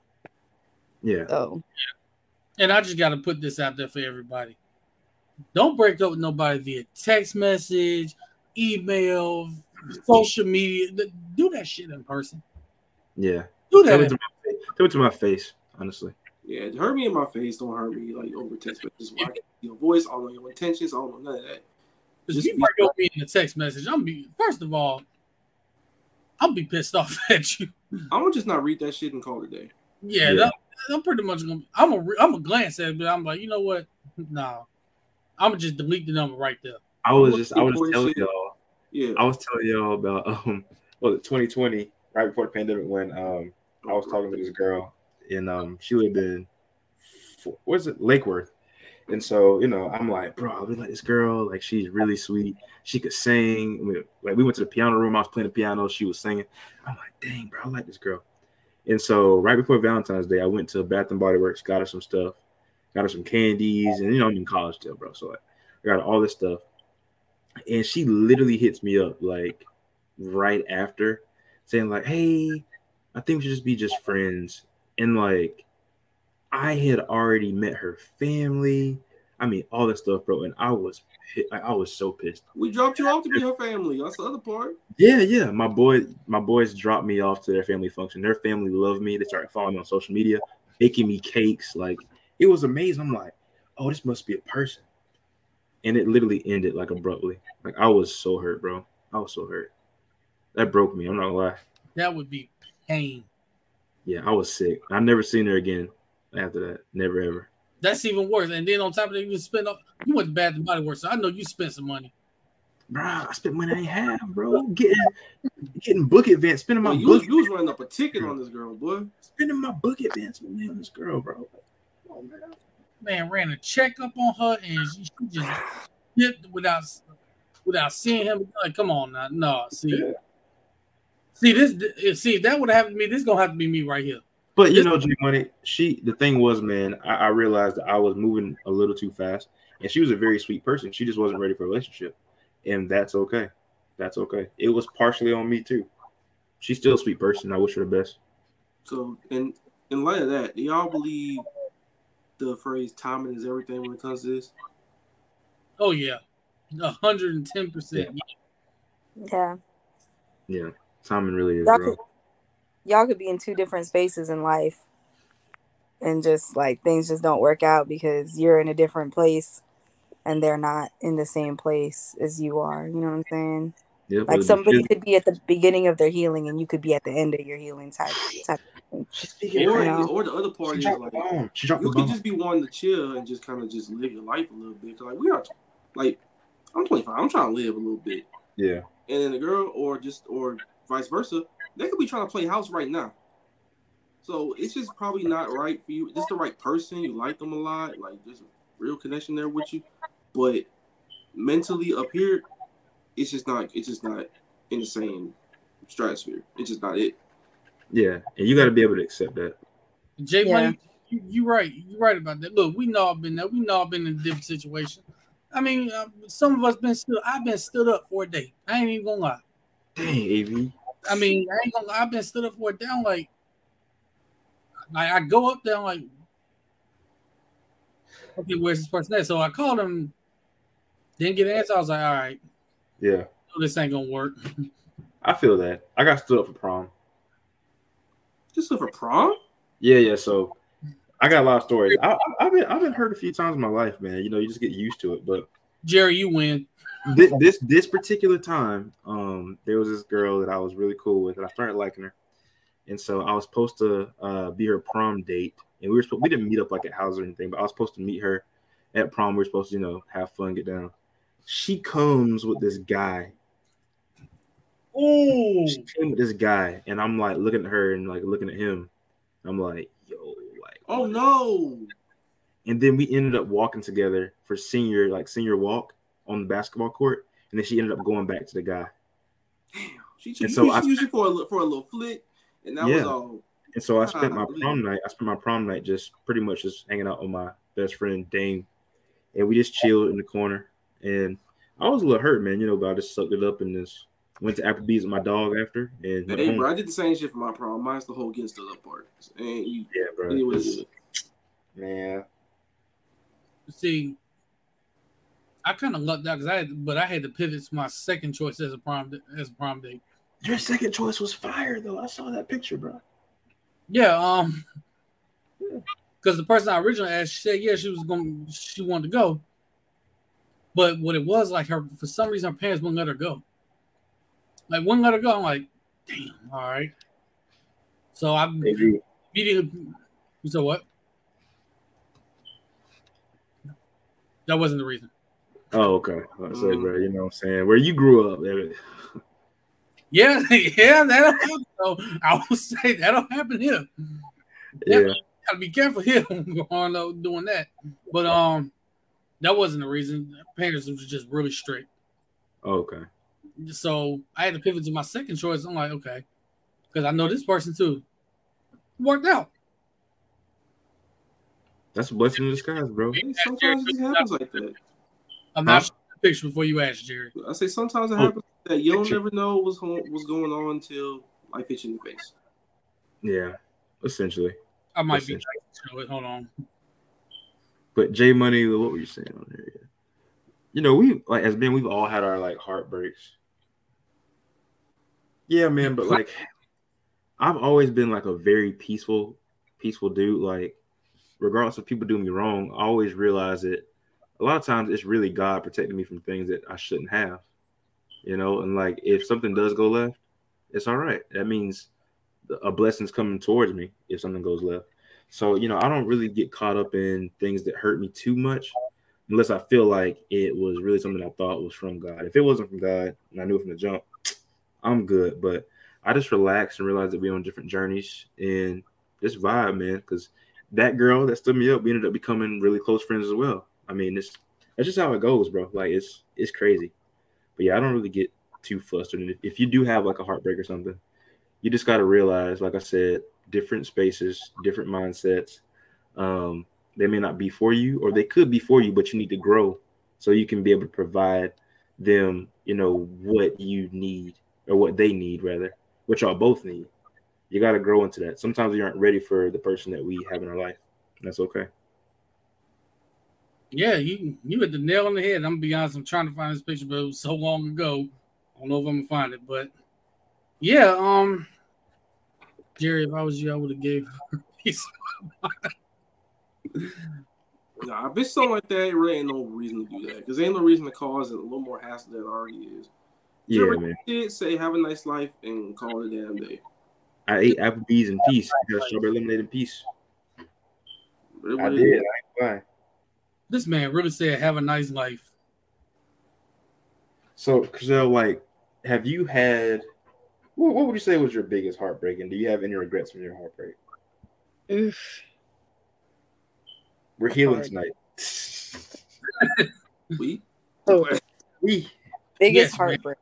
Yeah. So and I just got to put this out there for everybody. Don't break up with nobody via text message, email, social media. Do that shit in person. Yeah. Do Tell that. it In- to my face. Tell it to my face, honestly. Yeah, hurt me in my face. Don't hurt me like over text messages. Where I can see your voice, I don't know your intentions, I don't know none of that. If Just you be break up with me in a text message, I'm be first of all, I'll be pissed off at you. I'm gonna just not read that shit and call it a day. Yeah, Yeah. that, I'm pretty much gonna. I'm a. I'm a glance at it, but I'm like, you know what? No, I'm gonna just delete the number right there. I I'm was looking just I was for just this telling shit. y'all. Yeah. I was telling y'all about um well twenty twenty, right before the pandemic, when um I was talking to this girl and um she lived in what's it, Lake Worth. And so, you know, I'm like, bro, I really like this girl. Like, she's really sweet. She could sing. We, like, we went to the piano room. I was playing the piano. She was singing. I'm like, dang, bro, I like this girl. And so, right before Valentine's Day, I went to Bath and Body Works, got her some stuff, got her some candies, and you know, I'm in college still, bro. So, like, I got her all this stuff. And she literally hits me up, like, right after, saying, like, hey, I think we should just be just friends. And, like, I had already met her family. I mean, all that stuff, bro. And I was, I was so pissed. We dropped you off to be her family. That's the other part. Yeah, yeah. My boy, my boys dropped me off to their family function. Their family loved me. They started following me on social media, baking me cakes. Like, it was amazing. I'm like, oh, this must be a person. And it literally ended like abruptly. Like, I was so hurt, bro. I was so hurt. That broke me. I'm not gonna lie. That would be pain. Yeah, I was sick. I've never seen her again. After that, never ever. That's even worse. And then on top of that, you spend up. You went to Bath and Body Works, so I know you spent some money. Bro, I spent money I ain't have, bro. Getting getting book advance, spending my Well, you, book, you was running up a ticket on this girl, boy. spending my book advance money on this girl, bro. Oh, man. Man ran a checkup on her, and she, she just dipped without without seeing him. Like, come on now, no. See, Yeah. see this. See, if that would have happened to me, this is gonna have to be me right here. But you know, G Money, she the thing was, man, I, I realized that I was moving a little too fast, and she was a very sweet person. She just wasn't ready for a relationship, and that's okay. That's okay. It was partially on me too. She's still a sweet person. I wish her the best. So, in in light of that, do y'all believe the phrase "timing is everything" when it comes to this? Oh yeah, a hundred and ten percent. yeah, Yeah, timing really is, y'all bro. could, y'all could be in two different spaces in life, and just like things just don't work out because you're in a different place, and they're not in the same place as you are. You know what I'm saying? Yeah, Like but somebody just- could be at the beginning of their healing, and you could be at the end of your healing type type of thing. she's speaking Or, right know. or the other She part is dropped like the bomb. She dropped you the could bomb. just be wanting to chill and just kind of just live your life a little bit. 'Cause like we are, like I'm twenty-five, I'm trying to live a little bit, Yeah, and then the girl, or just or vice versa, they could be trying to play house right now. So it's just probably not right for you. Just the right person, you like them a lot, like there's a real connection there with you, but mentally up here, it's just not. It's just not in the same stratosphere. It's just not it. yeah, and you got to be able to accept that. Jay Yeah. Money, you, you right. You right about that. Look, we know I've been there. We know I've been in a different situation. I mean, uh, some of us been stood. I've been stood up for a day. I ain't even gonna lie. Dang, A V. I mean, I ain't gonna lie. I've been stood up for a day. I'm like, like I go up there. I'm like, okay, where's this person at? So I called him. Didn't get an answer. I was like, all right, Yeah, no, this ain't gonna work. I feel that. I got stood up for prom. Just for prom. Yeah, yeah. So I got a lot of stories. I, I, I've been I've been hurt a few times in my life, man. You know, you just get used to it. But Jerry, you win. this this, this particular time, um, there was this girl that I was really cool with, and I started liking her. And so I was supposed to uh, be her prom date, and we were supposed, we didn't meet up like at house or anything, but I was supposed to meet her at prom. We were supposed to, you know, have fun, get down. She comes with this guy. Oh, She came with this guy, and I'm like looking at her and like looking at him, I'm like, yo, like, Oh what? no. And then we ended up walking together for senior, like senior walk on the basketball court. And then she ended up going back to the guy. Damn. She took And you, so she I- used you for a li- for a little flick, and that was Yeah. all. And so I spent my Golly. prom night. I spent my prom night just pretty much just hanging out with my best friend Dame, and we just chilled in the corner. And I was a little hurt, man. You know, but I just sucked it up and just went to Applebee's with my dog after. And went Hey, home. bro, I did the same shit for my prom. Mine's the whole getting stood up part. And you, Yeah, bro. it was It's- Man, See, I kind of lucked out because I had, but I had to pivot to my second choice as a prom as a prom date. your second choice was fire, though. I saw that picture, bro. Yeah, um, because the person I originally asked, she said yeah, she was going, she wanted to go, but what it was like her for some reason her parents wouldn't let her go. Like wouldn't let her go. I'm like, damn, all right. So I Maybe. immediately. So what? That wasn't the reason. Oh, okay. I say, Mm. bro, you know what I'm saying? Where you grew up, man. Yeah, yeah, that'll happen. So I will say that'll happen here. Yeah. Gotta be careful here going out doing that. But um, that wasn't the reason. Parents was just really strict. Okay. So I had to pivot to my second choice. I'm like, okay, because I know this person too. Worked out. That's a blessing in disguise, bro. Hey, sometimes it just happens like that. I'm Huh? not showing the picture before you ask, Jerry. I say sometimes it Oh, happens like that. You don't picture. never know what's ho- what's going on until life hits you in the face. Yeah, essentially. I might be Listen. nice to show it. Hold on. But J Money, what were you saying on there? You know, we like as men, we've all had our like heartbreaks. Yeah, man, but like I've always been like a very peaceful, peaceful dude. Like, regardless of people doing me wrong, I always realize that a lot of times it's really God protecting me from things that I shouldn't have. You know, and like if something does go left, it's all right. That means a blessing's coming towards me if something goes left. So, you know, I don't really get caught up in things that hurt me too much unless I feel like it was really something I thought was from God. If it wasn't from God and I knew it from the jump, I'm good. But I just relaxed and realized that we're on different journeys and just vibe, man. Because that girl that stood me up, we ended up becoming really close friends as well. I mean, it's that's just how it goes, bro. Like it's it's crazy. But yeah, I don't really get too flustered. And if, if you do have like a heartbreak or something, you just got to realize, like I said, different spaces, different mindsets. Um, they may not be for you, or they could be for you, but you need to grow so you can be able to provide them, you know, what you need or what they need, rather, which y'all both need. You got to grow into that. Sometimes you aren't ready for the person that we have in our life. That's okay. Yeah, you you hit the nail on the head. I'm gonna be honest. I'm trying to find this picture, but it was so long ago. I don't know if I'm gonna find it, but yeah. Um, Jerry, if I was you, I would have gave her a piece. Nah, if it's something like that, it really ain't no reason to do that. Because ain't no reason to cause it a little more hassle than it already is. Yeah, Jerry man. did say have a nice life and call it a damn day. I ate Applebee's in peace. I got strawberry lemonade in peace. But it I was- did. I ain't lying. This man really said, "Have a nice life." So, Cazell, like, have you had what, what would you say was your biggest heartbreak, and do you have any regrets from your heartbreak? Oof. We're healing Hard. tonight. We? Oh, we biggest Yes, man. heartbreak.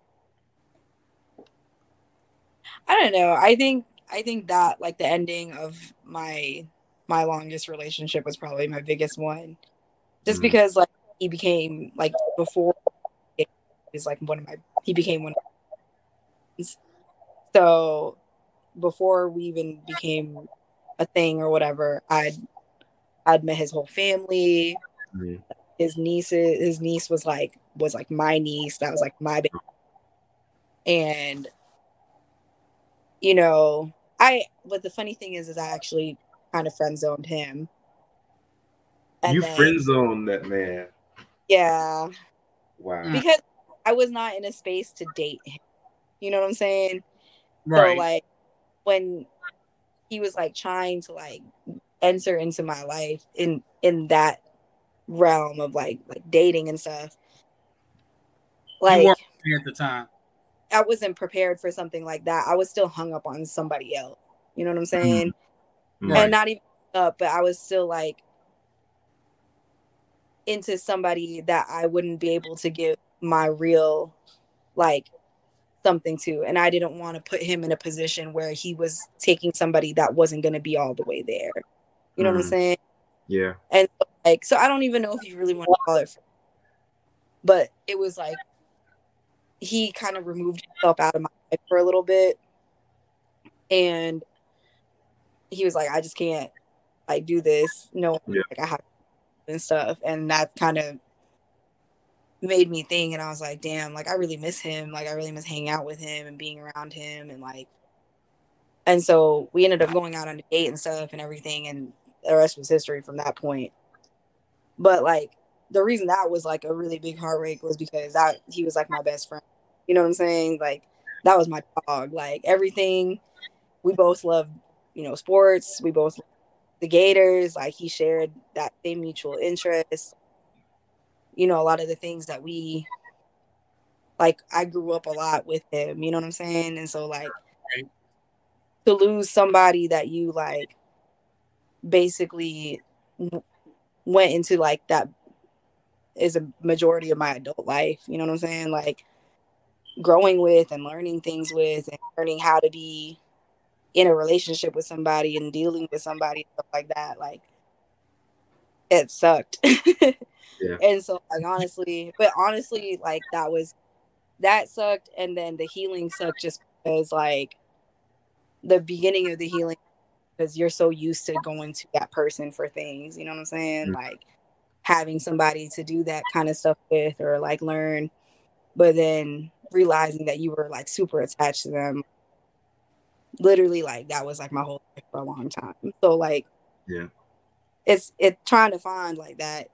I don't know. I think I think that like the ending of my my longest relationship was probably my biggest one. Just Mhm. because like he became like before he was like one of my he became one of my friends. So before we even became a thing or whatever, I'd I'd met his whole family. Mhm. His niece his niece was like was like my niece. That was like my baby. And you know, I but the funny thing is is I actually kind of friend zoned him. And you then- friend zoned that man. Yeah. Wow. Because I was not in a space to date him. You know what I'm saying? Right. So like when he was like trying to like enter into my life in in that realm of like like dating and stuff, you like weren't there at the time. I wasn't prepared for something like that. I was still hung up on somebody else. You know what I'm saying? Right. And not even up, but I was still like into somebody that I wouldn't be able to give my real like something to, and I didn't want to put him in a position where he was taking somebody that wasn't going to be all the way there. You know Mm. what I'm saying? Yeah. And like, so I don't even know if you really want to call it, but it was like he kind of removed himself out of my life for a little bit, and he was like, I just can't like do this. No, Yeah. like I have and stuff, and that kind of made me think, and I was like, damn, like I really miss him. Like I really miss hanging out with him and being around him, and like, and so we ended up going out on a date and stuff and everything, and the rest was history from that point. But like the reason that was like a really big heartbreak was because that he was like my best friend. You know what I'm saying? Like that was my dog. Like everything. We both loved, you know, sports. We both loved the Gators. Like he shared that same mutual interest. You know, a lot of the things that we like. I grew up a lot with him. You know what I'm saying? And so like Right. to lose somebody that you like basically w- went into like that is a majority of my adult life. You know what I'm saying? Like growing with and learning things with and learning how to be in a relationship with somebody and dealing with somebody stuff like that. Like it sucked. Yeah. And so like honestly, but honestly, like that was that sucked, and then the healing sucked just because like the beginning of the healing because you're so used to going to that person for things. You know what I'm saying? Mm. Like having somebody to do that kind of stuff with or like learn, but then realizing that you were like super attached to them. Literally, like that was like my whole life for a long time. So like, Yeah. it's it trying to find like that,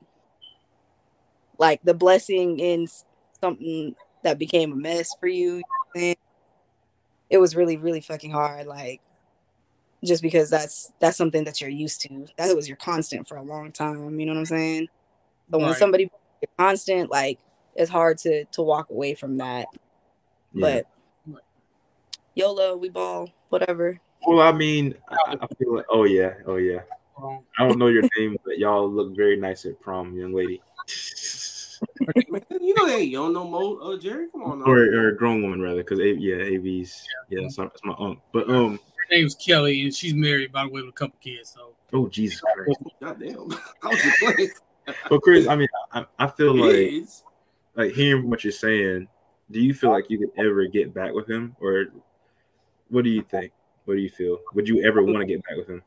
like the blessing in something that became a mess for you. You know what I'm saying? It was really really fucking hard. Like just because that's that's something that you're used to. That was your constant for a long time. You know what I'm saying? So when Right. somebody is constant, like it's hard to to walk away from that. Yeah. But YOLO, we ball, whatever. Well, I mean, I, I feel like, oh yeah, oh yeah. Um, I don't know your name, but y'all look very nice at prom, young lady. Man, you know they ain't young no more. Uh, Jerry, come on now. or, or a grown woman rather, because yeah, A V's yeah, that's, that's my aunt. But um, her name's Kelly, and she's married, by the way, with a couple kids. So oh Jesus Christ. Goddamn, I was just playing. Well, Chris, I mean, I, I feel like Kids. like hearing what you're saying. Do you feel like you could ever get back with him, or what do you think? What do you feel? Would you ever want to get back with him?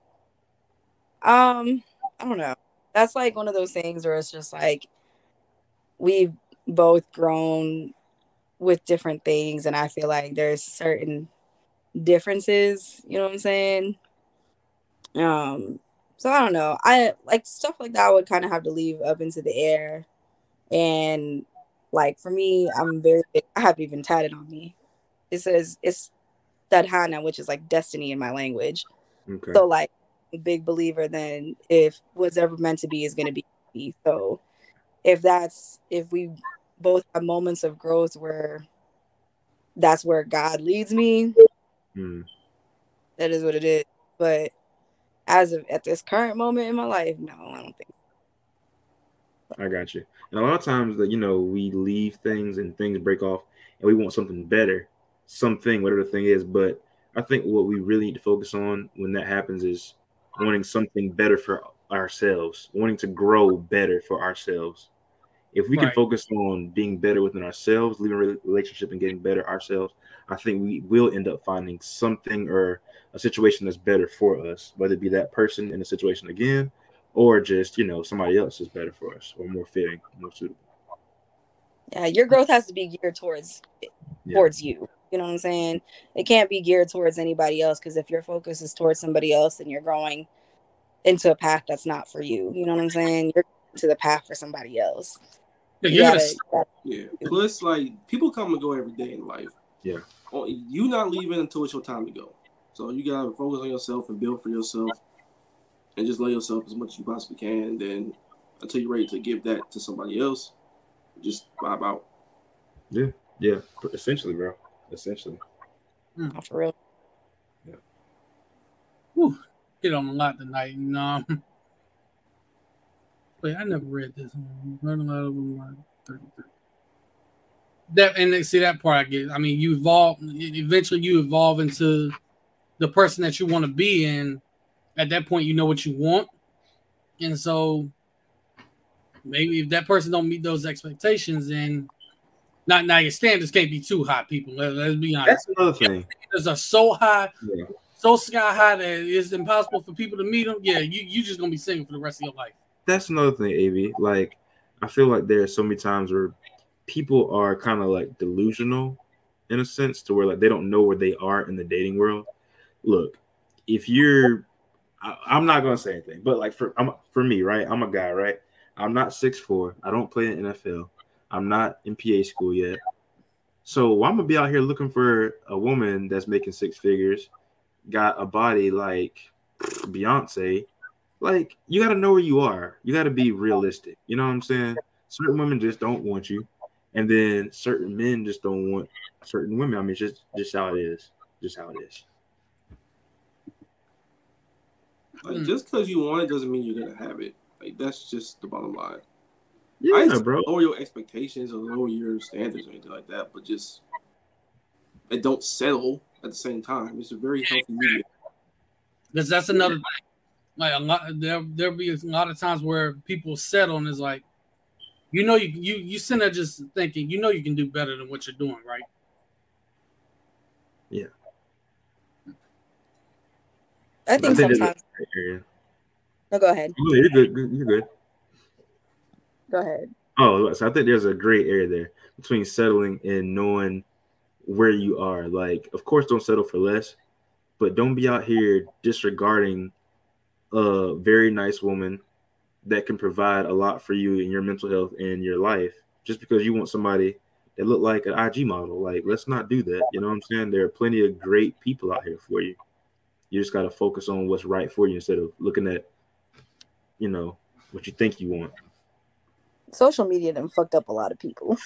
Um, I don't know. That's like one of those things where it's just like we've both grown with different things, and I feel like there's certain differences. You know what I'm saying? Um, so I don't know. I like stuff like that. I would kind of have to leave up into the air, and like for me, I'm very. I have it even tatted on me. It says it's Tadhana, which is like destiny in my language. Okay. So like a big believer then if what's ever meant to be is going to be. So if that's if we both have moments of growth where that's where God leads me, Mm. that is what it is. But as of at this current moment in my life, no, I don't think. I got you. And a lot of times that you know we leave things and things break off, and we want something better, something whatever the thing is. But I think what we really need to focus on when that happens is wanting something better for ourselves, wanting to grow better for ourselves. If we can Right. focus on being better within ourselves, leaving a relationship and getting better ourselves, I think we will end up finding something or a situation that's better for us, whether it be that person in the situation again, or just, you know, somebody else is better for us or more fitting, more suitable. Yeah, your growth has to be geared towards Yeah. towards you. You know what I'm saying? It can't be geared towards anybody else, because if your focus is towards somebody else, then you're growing into a path that's not for you. You know what I'm saying? You're to the path for somebody else. yeah, You you're gotta, gonna Yeah. Plus, like people come and go every day in life. Yeah. Oh, you not leaving until it's your time to go. So you gotta focus on yourself and build for yourself, and just love yourself as much as you possibly can. And then until you're ready to give that to somebody else, just vibe out. Yeah. Yeah. Essentially, bro. Essentially. not for real. Whew. hit on a lot tonight. And, um, wait, I never read this one. Learn a lot of them. thirty-three. That and they see that part I get. I mean, you evolve. Eventually, you evolve into the person that you want to be, and at that point, you know what you want. And so, maybe if that person don't meet those expectations, then not now your standards can't be too high. People, Let, let's be honest. That's another thing. Standards are so high, Yeah. so sky high that it's impossible for people to meet them. Yeah, you you just gonna be single for the rest of your life. That's another thing, A V. Like, I feel like there are so many times where people are kind of like delusional in a sense to where like they don't know where they are in the dating world. Look, if you're, I, I'm not gonna say anything, but like for I'm for me, right? I'm a guy, right? I'm not six foot four. I don't play in the N F L. I'm not in P A school yet. So I'm gonna be out here looking for a woman that's making six figures, got a body like Beyonce. Like, you got to know where you are. You got to be realistic. You know what I'm saying? Certain women just don't want you. And then certain men just don't want certain women. I mean, it's just, just how it is. Just how it is. Like, just because you want it doesn't mean you're going to have it. Like, that's just the bottom line. Yeah, I bro. lower your expectations or lower your standards or anything like that, but just it don't settle at the same time. It's a very healthy medium. That's, that's another thing. Like a lot, there there'll be a lot of times where people settle and is like, you know, you you you sitting there just thinking, you know, you can do better than what you're doing, right? Yeah. I think, I think sometimes. No, go ahead. Oh, you're good. You're good. Go ahead. Oh, so I think there's a great area there between settling and knowing where you are. Like, of course, don't settle for less, but don't be out here disregarding a very nice woman that can provide a lot for you in your mental health and your life just because you want somebody that look like an I G model. Like, let's not do that. You know what I'm saying? There are plenty of great people out here for you. You just got to focus on what's right for you instead of looking at, you know, what you think you want. Social media done fucked up a lot of people.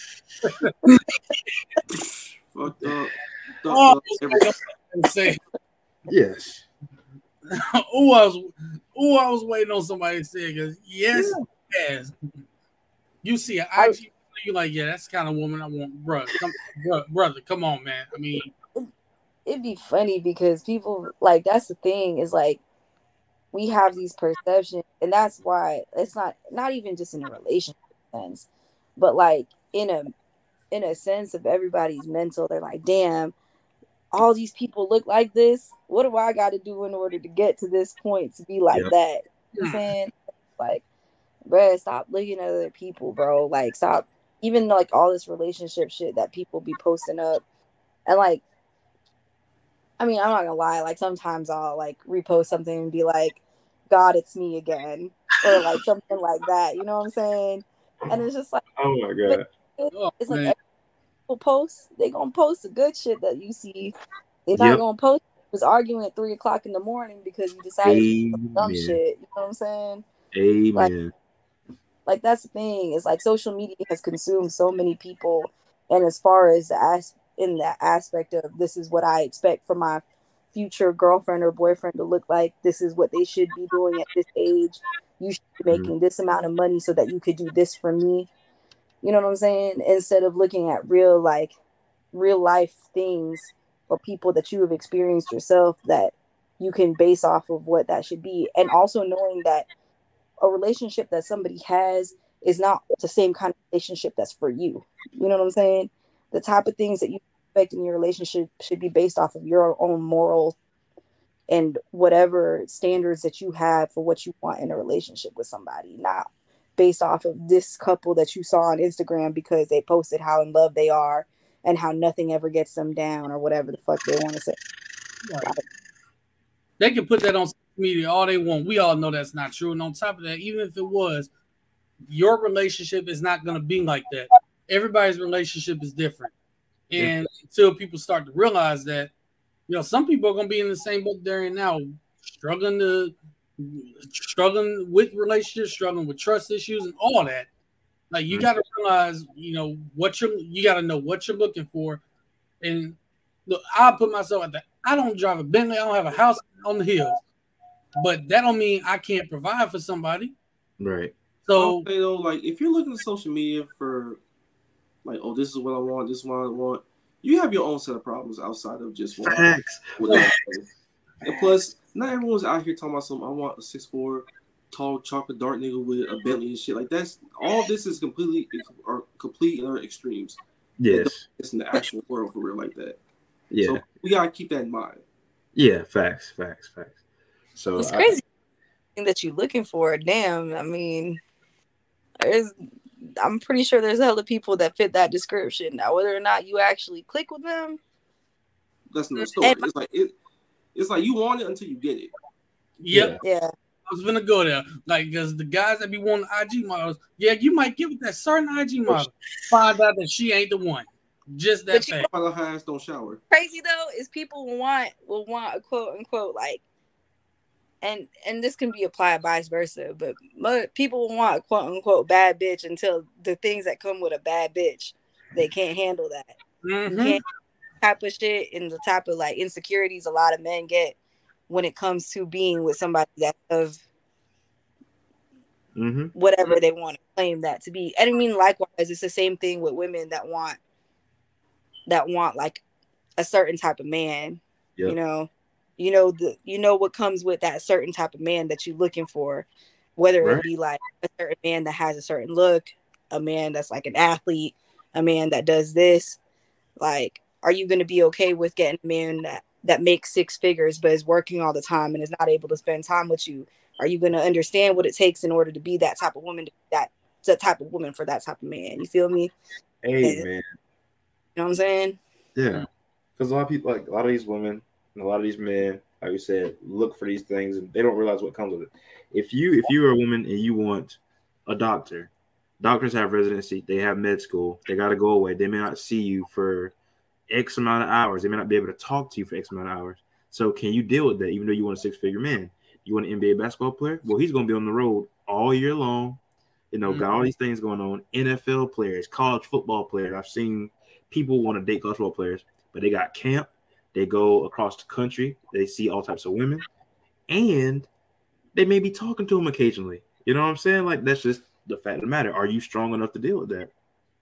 Fucked up. Oh, insane. Yes. oh, I was, oh, I was waiting on somebody to say because yes, yeah. yes. You see an I G, you like, yeah, that's the kind of woman I want, bro. Come, bro, brother, come on, man. I mean, it'd be funny because people like that's the thing is like we have these perceptions, and that's why it's not not even just in a relationship sense, but like in a in a sense of everybody's mental. They're like, damn. All these people look like this. What do I got to do in order to get to this point to be like yep. that? You know what I'm saying? Like, bro, stop looking at other people, bro. Like, stop. Even like all this relationship shit that people be posting up. And like, I mean, I'm not gonna lie. Like, sometimes I'll like repost something and be like, God, it's me again. Or like something like that. You know what I'm saying? And it's just like, oh my God. It, it's like, post they gonna post the good shit that you see. They're not yep. gonna post was arguing at three o'clock in the morning because you decided to do dumb shit. You know what I'm saying? Amen. Like, like that's the thing. It's like social media has consumed so many people, and as far as the as in that aspect of this is what I expect for my future girlfriend or boyfriend to look like. This is what they should be doing at this age. You should be making mm-hmm. this amount of money so that you could do this for me. You know what I'm saying? Instead of looking at real, like, real life things or people that you have experienced yourself that you can base off of what that should be. And also knowing that a relationship that somebody has is not the same kind of relationship that's for you. You know what I'm saying? The type of things that you expect in your relationship should be based off of your own moral and whatever standards that you have for what you want in a relationship with somebody, not based off of this couple that you saw on Instagram because they posted how in love they are and how nothing ever gets them down or whatever the fuck they want to say. Right. They can put that on social media all they want. We all know that's not true. And on top of that, even if it was, your relationship is not going to be like that. Everybody's relationship is different. And yeah. until people start to realize that, you know, some people are going to be in the same boat they're in now, struggling to struggling with relationships, struggling with trust issues and all that. Like you mm-hmm. got to realize, you know, what you're, you got to know what you're looking for. And look, I put myself at that. I don't drive a Bentley. I don't have a house on the hills. but that don't mean I can't provide for somebody. Right. So you know, like if you're looking at social media for like, oh, this is what I want, this is what I want, you have your own set of problems outside of just what Facts. Facts. And plus, not everyone's out here talking about something. I want a six foot four, tall, chocolate dark nigga with a Bentley and shit. Like that's all. This is completely or complete in our extremes. Yes. It's in the actual world for real like that. Yeah. So we gotta keep that in mind. Yeah. Facts. Facts. Facts. So it's I, crazy that you're looking for. Damn. I mean, there's. I'm pretty sure there's hella people that fit that description. Now, whether or not you actually click with them, that's no story. And, it's like it. It's like you want it until you get it. Yep. Yeah. I was gonna go there, like, because the guys that be wanting I G models, yeah, you might get with that certain I G model, find out that she ain't the one. Just that fact. Follow her ass, don't shower. Crazy though is people will want will want a quote unquote like, and and this can be applied vice versa, but mo- people will want a quote unquote bad bitch until the things that come with a bad bitch, they can't handle that. Mm-hmm. Can't type of shit and the type of like insecurities a lot of men get when it comes to being with somebody that of mm-hmm. whatever they want to claim that to be. And I mean, likewise, it's the same thing with women that want that want like a certain type of man. Yep. You know, you know the you know what comes with that certain type of man that you're looking for, whether right. it be like a certain man that has a certain look, a man that's like an athlete, a man that does this. Like, are you going to be okay with getting a man that that makes six figures but is working all the time and is not able to spend time with you? Are you going to understand what it takes in order to be that type of woman, that that type of woman for that type of man? You feel me? Hey, and, man. You know what I'm saying? Yeah. Because a lot of people, like a lot of these women and a lot of these men, like we said, look for these things and they don't realize what comes with it. If you if you're a woman and you want a doctor, doctors have residency, they have med school, they got to go away. They may not see you for X amount of hours. They may not be able to talk to you for X amount of hours. So can you deal with that even though you want a six-figure man? You want an N B A basketball player? Well, he's going to be on the road all year long. You know, mm-hmm. got all these things going on. N F L players, college football players. I've seen people want to date college football players, but they got camp. They go across the country. They see all types of women. And they may be talking to them occasionally. You know what I'm saying? Like, that's just the fact of the matter. Are you strong enough to deal with that?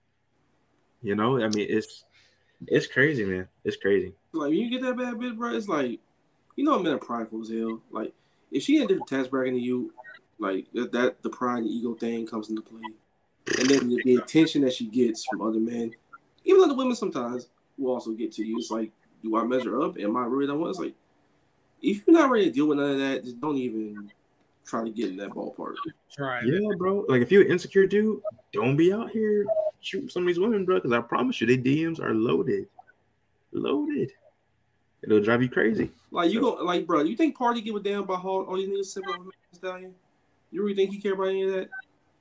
You know, I mean, it's it's crazy, man. It's crazy. Like, when you get that bad bitch, bro, it's like, you know, men are prideful as hell. Like, if she in a different tax bracket than you, like, that, that the pride and ego thing comes into play. And then the, the attention that she gets from other men, even though the women sometimes will also get to you. It's like, do I measure up? Am I really that one? It's like, if you're not ready to deal with none of that, just don't even try to get in that ballpark. Right. Yeah, bro. Like, if you're an insecure dude, don't be out here shooting some of these women, bro, because I promise you, their D Ms are loaded. Loaded. It'll drive you crazy. Like, you so. go, like, bro, you think Party give a damn about all, all these niggas sitting over Stallion? You really think he care about any of that?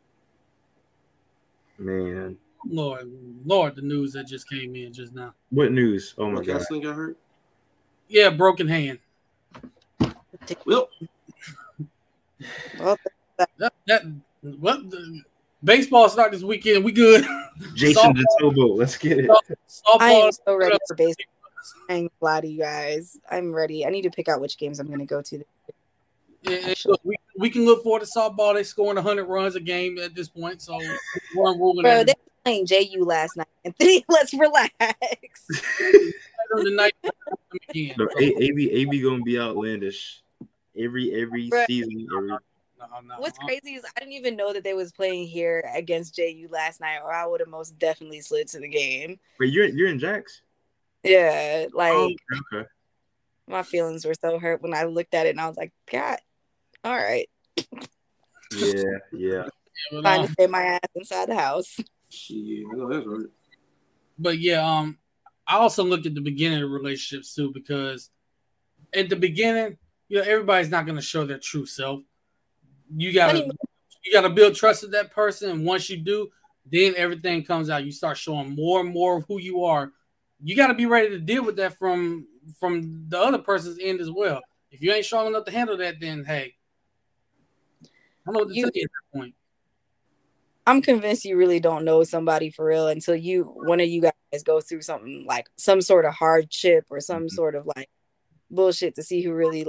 Man. Lord, Lord, the news that just came in just now. What news? Oh, my like God. Gaston got hurt? Yeah, broken hand. Well, well that, that what the, baseball start this weekend. We good. Jason DeTobo, let's get it. Softball, I am so ready for baseball. I ain't glad to you guys. I'm ready. I need to pick out which games I'm going to go to. Yeah, look, we, we can look forward to softball. They're scoring one hundred runs a game at this point. So, one ruling bro, they were playing J U last night. Let's relax. No, A B A B gonna be outlandish every every bro. season. Every... No, no, What's no. crazy is I didn't even know that they was playing here against J U last night, or I would have most definitely slid to the game. Wait, you're you're in Jax? Yeah, like oh, okay. My feelings were so hurt when I looked at it, and I was like, God, all right. Yeah, yeah. Trying to stay my ass inside the house. Shit, I know that's right. But yeah, um, I also looked at the beginning of relationships too, because at the beginning, you know, everybody's not going to show their true self. You gotta, you gotta build trust with that person, and once you do, then everything comes out. You start showing more and more of who you are. You got to be ready to deal with that from from the other person's end as well. If you ain't strong enough to handle that, then hey, I don't know what to you, tell you at that point. I'm convinced you really don't know somebody for real until you one of you guys go through something like some sort of hardship or some sort of like bullshit to see who really like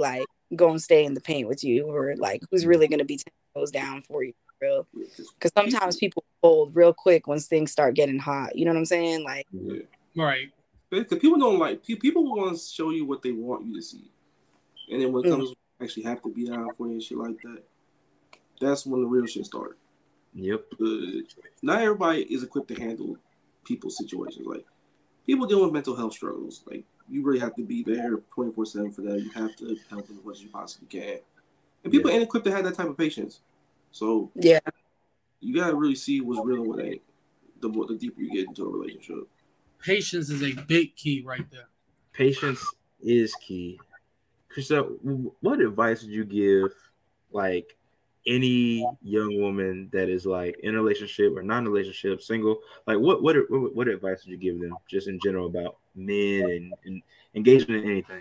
gonna stay in the paint with you, or like who's really gonna be ten toes down for you, for real. Because sometimes people fold real quick once things start getting hot. You know what I'm saying? Like, Yeah. Right. Because people don't like people want to show you what they want you to see, and then when it Mm. comes to actually have to be down for you and shit like that, that's when the real shit starts. Yep. Uh, not everybody is equipped to handle people's situations. Like people deal with mental health struggles. Like you really have to be there twenty-four seven for them. You have to help them as much as you possibly can. And people Yeah. ain't equipped to have that type of patience. So yeah, you gotta really see what's real and what ain't. The more the deeper you get into a relationship. Patience is a big key right there. Patience is key. Chriselle, what advice would you give, like, any young woman that is like in a relationship or non-relationship, single? Like, what what what, what advice would you give them, just in general, about men and, and engaging in anything?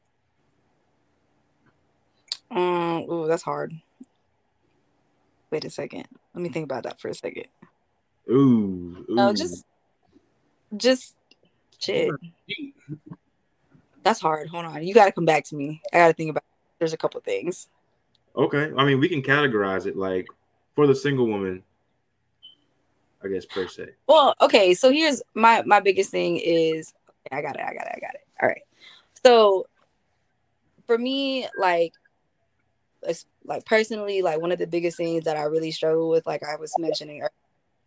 um, ooh, that's hard. Wait a second. Let me think about that for a second. Ooh, ooh. No, just, just shit. That's hard. Hold on. You got to come back to me. I got to think about it. There's a couple things. Okay. I mean, we can categorize it like for the single woman, I guess, per se. Well, okay. So here's my my biggest thing is okay, I got it. I got it. I got it. All right. So for me, like, it's, like personally, like one of the biggest things that I really struggle with, like I was mentioning earlier,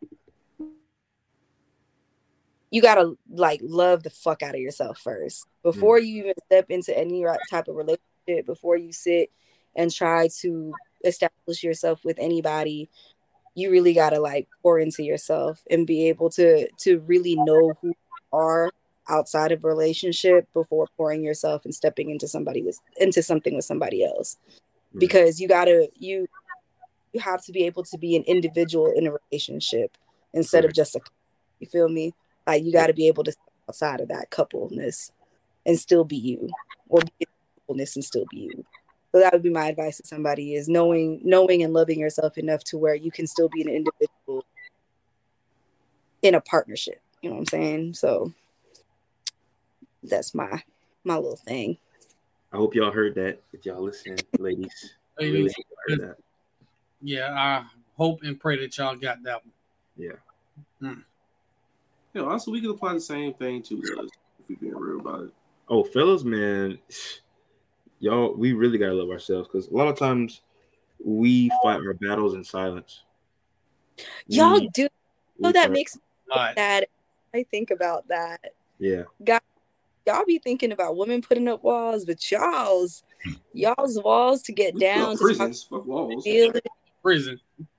you gotta like love the fuck out of yourself first before mm. you even step into any type of relationship. Before you sit and try to establish yourself with anybody, you really gotta like pour into yourself and be able to to really know who you are outside of a relationship before pouring yourself and stepping into somebody with into something with somebody else. Mm. Because you gotta you you have to be able to be an individual in a relationship instead right. of just a, you feel me? Like you got to be able to step outside of that coupleness and still be you, or be coupleness and still be you. So that would be my advice to somebody: is knowing, knowing and loving yourself enough to where you can still be an individual in a partnership. You know what I'm saying? So that's my my little thing. I hope y'all heard that. If y'all listening, ladies, I really heard that. Yeah, I hope and pray that y'all got that one. Yeah. Hmm. Yeah, also we can apply the same thing to us if we're being real about it. Oh, fellas, man, y'all, we really gotta love ourselves, because a lot of times we fight our battles in silence. Y'all we, do. Oh, that makes me sad. I think about that. Yeah. God, y'all be thinking about women putting up walls, but y'all's y'all's walls to get we down. To prisons, fuck walls. Prison.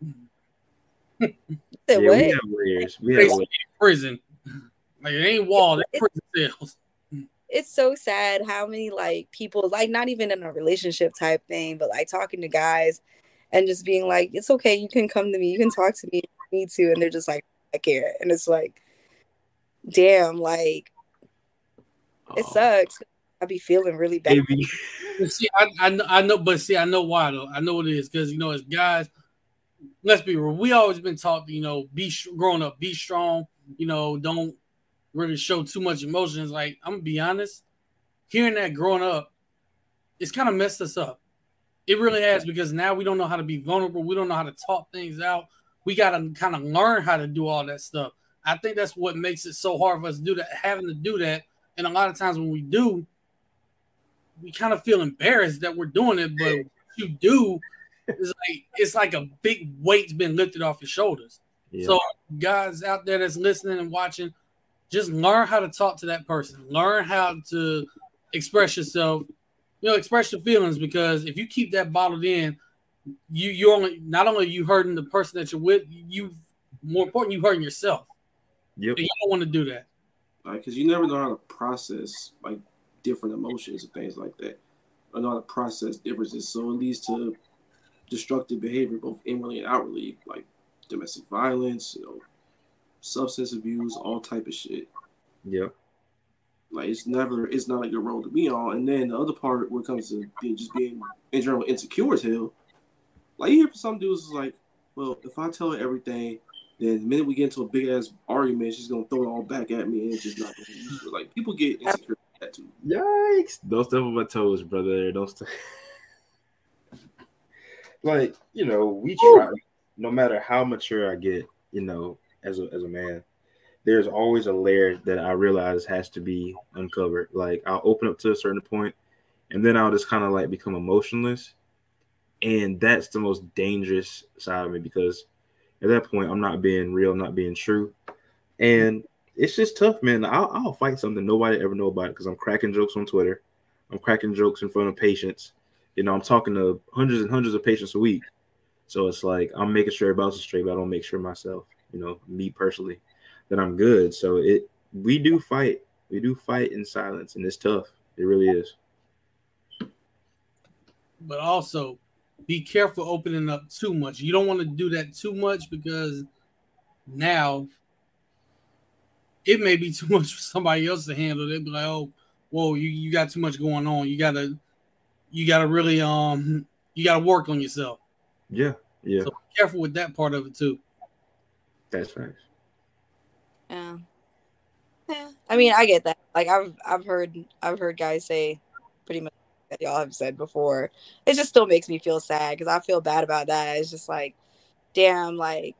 Yeah, what? we have layers. We have layers. Prison. Like it ain't walls, it's prison cells. It's so sad how many like people, like not even in a relationship type thing, but like talking to guys and just being like, it's okay, you can come to me, you can talk to me if you need to, and they're just like, I care. And it's like, damn, like oh. It sucks. I be feeling really bad. See, I, I I know, but see, I know why though. I know what it is, because you know, as guys, let's be real. We always been taught, you know, be growing up, be strong. You know, don't really show too much emotions. Like, I'm gonna be honest, hearing that growing up, it's kind of messed us up. It really has, because now we don't know how to be vulnerable. We don't know how to talk things out. We gotta kind of learn how to do all that stuff. I think that's what makes it so hard for us to do that, having to do that. And a lot of times when we do, we kind of feel embarrassed that we're doing it. But what you do, it's like it's like a big weight's been lifted off your shoulders. Yeah. So guys out there that's listening and watching, just learn how to talk to that person. Learn how to express yourself. You know, express your feelings, because if you keep that bottled in, you you only not only you hurting the person that you're with, you more important you hurting yourself. Yep. You don't want to do that. Because you never know how to process like different emotions and things like that. Or know how to process differences. So it leads to destructive behavior, both inwardly and outwardly, like domestic violence, you know, substance abuse, all type of shit. Yeah. Like it's never, it's not like your role to be on. And then the other part, where it comes to being, just being in general insecure as hell, like you hear from some dudes is like, well, if I tell her everything, then the minute we get into a big ass argument, she's gonna throw it all back at me and it's just not gonna be useful. Like people get insecure with that too. Yikes! Don't step on my toes, brother. Don't step. like, you know, we try, no matter how mature I get, you know, as a as a man, there's always a layer that I realize has to be uncovered. Like, I'll open up to a certain point, and then I'll just kind of like become emotionless. And that's the most dangerous side of me, because at that point, I'm not being real, I'm not being true. And it's just tough, man. I'll, I'll fight something nobody ever know about it because I'm cracking jokes on Twitter. I'm cracking jokes in front of patients. You know, I'm talking to hundreds and hundreds of patients a week. So it's like I'm making sure everybody's straight, but I don't make sure myself, you know, me personally, that I'm good. So it we do fight. We do fight in silence, and it's tough. It really is. But also, be careful opening up too much. You don't want to do that too much, because now it may be too much for somebody else to handle. They'd be like, "Oh, whoa, you, you got too much going on. You gotta, you gotta really, um, you gotta work on yourself." Yeah, yeah. So be careful with that part of it too. That's right. Yeah. Yeah. I mean, I get that. Like, I've I've heard I've heard guys say pretty much that y'all have said before. It just still makes me feel sad because I feel bad about that. It's just like, damn, like,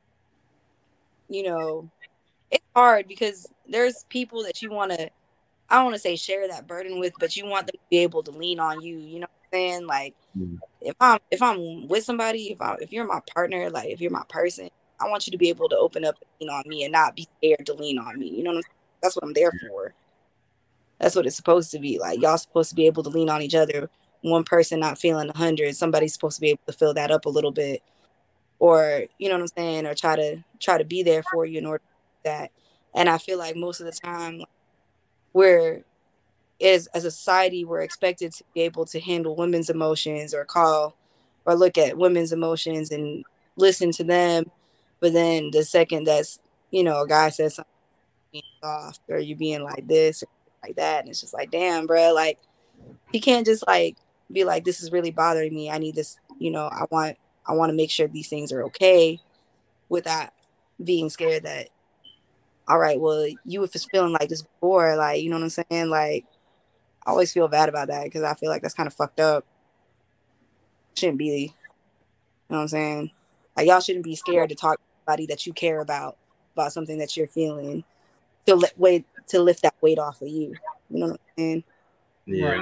you know, it's hard because there's people that you want to, I don't want to say share that burden with, but you want them to be able to lean on you. You know what I'm saying? Like, mm. if I'm if I'm with somebody, if I if you're my partner, like if you're my person, I want you to be able to open up and lean on me and not be scared to lean on me. You know what I'm saying? That's what I'm there for. That's what it's supposed to be. Like, y'all supposed to be able to lean on each other. One person not feeling a hundred, somebody's supposed to be able to fill that up a little bit, or you know what I'm saying, or try to try to be there for you in order to do that. And I feel like most of the time, we're as as a society, we're expected to be able to handle women's emotions or call or look at women's emotions and listen to them. But then the second that's, you know, a guy says something being soft or you being like this or like that, and it's just like, damn, bro, like he can't just like be like, this is really bothering me. I need this, you know, I want I want to make sure these things are okay without being scared that, all right, well, you was feeling like this before, like, you know what I'm saying? Like, I always feel bad about that because I feel like that's kind of fucked up. Shouldn't be, you know what I'm saying? Like, y'all shouldn't be scared to talk to somebody that you care about, about something that you're feeling, to let wait to lift that weight off of you. You know what I'm saying? Yeah. Right.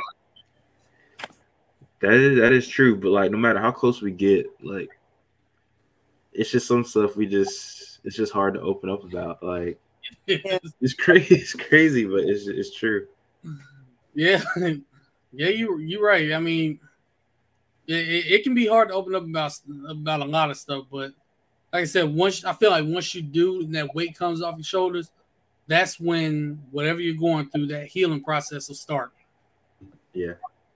That is that is true, but like no matter how close we get, like it's just some stuff we just it's just hard to open up about. Like yeah. it's crazy, it's crazy, but it's it's true. Yeah, yeah, you you're right. I mean, it, it, it can be hard to open up about about a lot of stuff, but like I said, once I feel like once you do, and that weight comes off your shoulders, that's when whatever you're going through, that healing process will start. Yeah.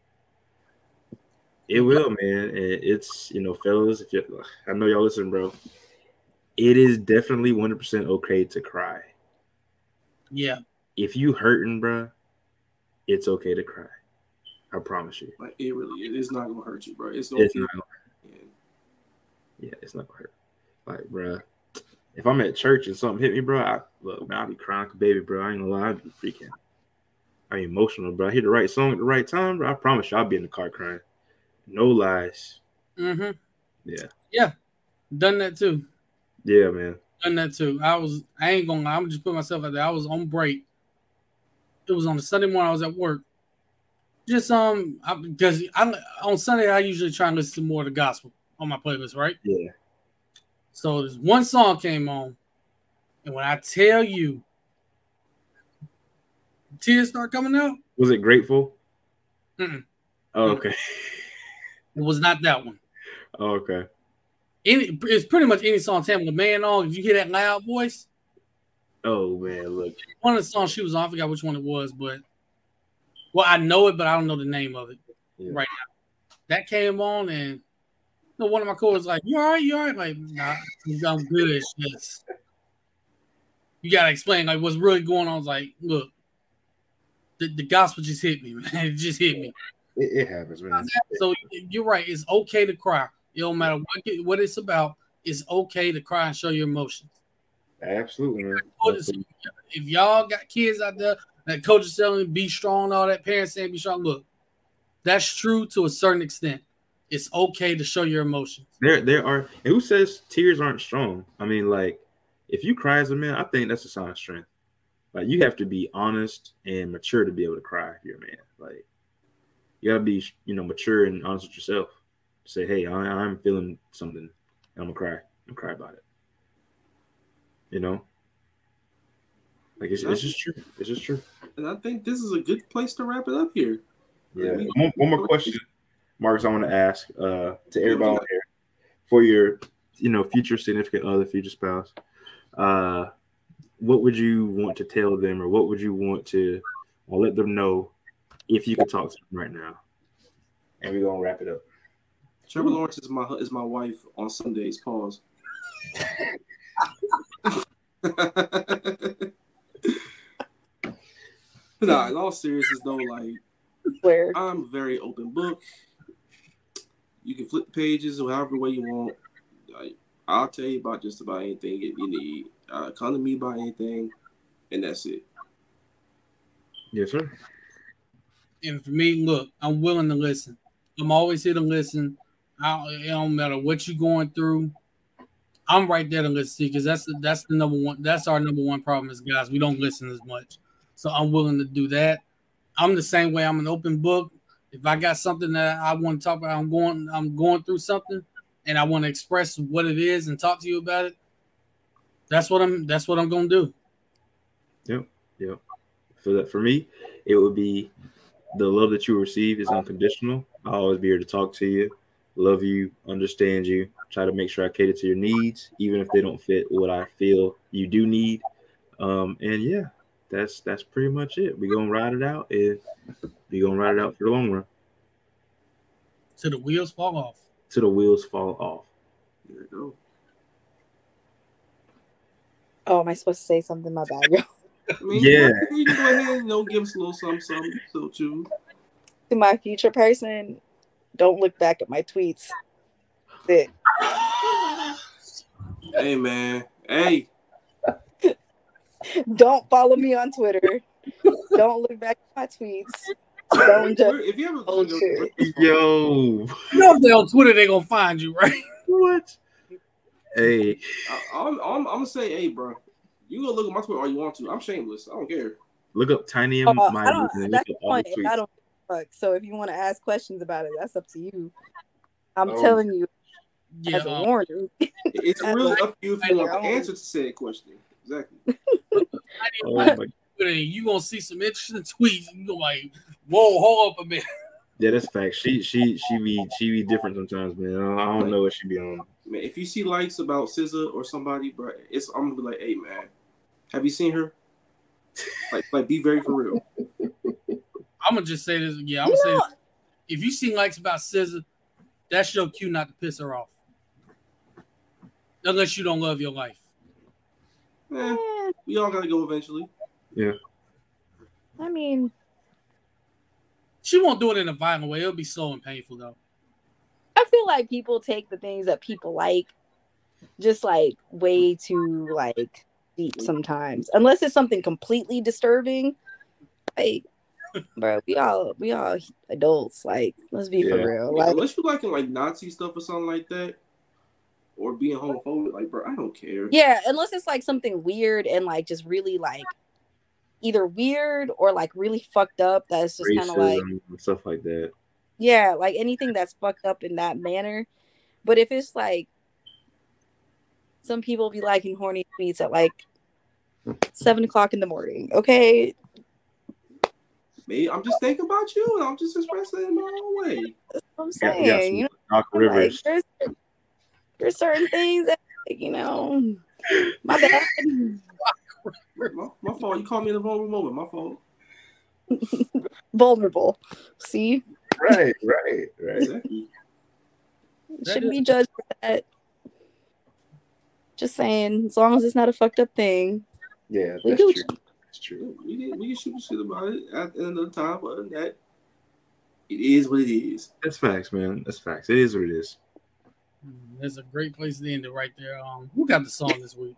It will, man. It's, you know, fellas, if you I know y'all listen, bro. It is definitely one hundred percent okay to cry. Yeah. If you hurting, bro, it's okay to cry. I promise you. Like, it really it is not gonna hurt you, bro. It's, gonna it's not gonna hurt. Yeah, it's not gonna hurt. Like, bro, if I'm at church and something hit me, bro, I look, man, I'll be crying like a baby, bro. I ain't gonna lie, I'll be freaking. I'm emotional, bro. I hit the right song at the right time, bro. I promise you, I'll be in the car crying. No lies. Mm-hmm. Yeah. Yeah. Done that too. Yeah, man. Done that too. I was, I ain't gonna lie. I'm just putting myself out there. I was on break. It was on a Sunday morning. I was at work. Just, um, I, because I, on Sunday, I usually try and listen to more of the gospel on my playlist, right? Yeah. So this one song came on. And when I tell you, tears start coming out. Was it Grateful? Mm-mm. Oh, okay. It was not that one. Oh, okay. Any, it's pretty much any song Tamla Man on. If you hear that loud voice. Oh, man, look. One of the songs she was on, I forgot which one it was, but well, I know it, but I don't know the name of it yeah. right now. That came on, and you know, one of my coworkers was like, "You all right? You all right?" Like, nah, I'm good. It's just you gotta explain like what's really going on. I was like, look, the, the gospel just hit me, man. It just hit me. It, it happens, man. So you're right. It's okay to cry. It don't matter what what it's about. It's okay to cry and show your emotions. Absolutely, man. Absolutely. If y'all got kids out there that coach is telling be strong, all that parents saying be strong. Look, that's true to a certain extent. It's okay to show your emotions. There, there are. And who says tears aren't strong? I mean, like, if you cry as a man, I think that's a sign of strength. Like, you have to be honest and mature to be able to cry if you're a man. Like, you gotta be, you know, mature and honest with yourself. Say, hey, I, I'm feeling something, and I'm gonna cry. I'm gonna cry about it. You know, like it's, it's just true. It's just true. And I think this is a good place to wrap it up here. Yeah. One, one more question, Marcus, I want to ask uh, to everybody out here for your, you know, future significant other, future spouse. Uh, what would you want to tell them, or what would you want to or let them know if you could talk to them right now? And we're gonna wrap it up. Trevor Lawrence is my is my wife on Sundays. Pause. Nah, in all seriousness though, like Where I'm a very open book. You can flip pages or however way you want. Like, I'll tell you about just about anything if you need. Uh, come to me about anything, and that's it. Yes, sir. And for me, look, I'm willing to listen. I'm always here to listen. I, it don't matter what you're going through. I'm right there to listen because that's the, that's the number one. That's our number one problem as guys. We don't listen as much. So I'm willing to do that. I'm the same way. I'm an open book. If I got something that I want to talk about, I'm going. I'm going through something, and I want to express what it is and talk to you about it. That's what I'm. That's what I'm going to do. Yep. Yep. For that, for me, it would be the love that you receive is unconditional. I'll always be here to talk to you, love you, understand you, try to make sure I cater to your needs, even if they don't fit what I feel you do need. Um, and yeah, that's that's pretty much it. We're gonna ride it out, and we're gonna ride it out for the long run. Till the wheels fall off. Till the wheels fall off. There you go. Oh, am I supposed to say something? My bad, yo. I mean, Yeah. you can go ahead and, you know, give us a little something, something, so too. To my future person, don't look back at my tweets. It. Hey, man. Hey. Don't follow me on Twitter. Don't look back at my tweets. Don't just. If you ever Oh, shit. Yo, You know if they're on Twitter, they're gonna find you, right? what? Hey, I, I'm, I'm, I'm gonna say, hey, bro, you gonna look at my Twitter all you want to. I'm shameless. I don't care. look up Tiny and Oh, my I don't, and that's look the up all the point. I tweets. don't give a fuck. So if you want to ask questions about it, that's up to you. I'm Oh. telling you Yeah. as a um, warning. It's I really like- up to you if you want the answer to said question. Exactly. Oh my, Twitter, you gonna see some interesting tweets. You go like, whoa, hold up a minute. yeah, that's fact. She she she be she be different sometimes, man. I don't, I don't know what she be on. Man, if you see likes about S Z A or somebody, bro, it's I'm gonna be like, hey, man, have you seen her? Like, like, be very for real. I'm gonna just say this. Yeah, I'm You gonna know- say this. If you see likes about S Z A, that's your cue not to piss her off. Unless you don't love your life. Eh, Eh, we all gotta go eventually. I mean, She won't do it in a violent way. It'll be slow and painful though. I feel like people take the things that people like just like way too like deep sometimes. Unless it's something completely disturbing. Like, bro, we all we all adults. Like, let's be for Yeah. real. Yeah, Like, unless you liking like Nazi stuff or something like that, or being homophobic, like, bro, I don't care. yeah, unless it's like something weird and like just really like either weird or like really fucked up. That's just kind of like, Racism and stuff like that. yeah, like anything that's fucked up in that manner. But if it's like some people be liking horny tweets at like seven o'clock in the morning, okay, Maybe I'm just thinking about you, and I'm just expressing it in my own way. that's what I'm Yeah, saying. yeah, you know, Doc like, Rivers. there's there's certain things that, like, you know, my bad. My, my fault. You called me in a vulnerable moment. My fault. Vulnerable. See, Right, right, right. Exactly. shouldn't be judged for that. Just saying, as long as it's not a fucked up thing. Yeah, We that's Gucci. true. That's true. We can we can shoot the shit about it at the end of the time, but other than that, it is what it is. That's facts, man. That's facts. It is what it is. That's a great place to end it right there. Um, who got the song this week?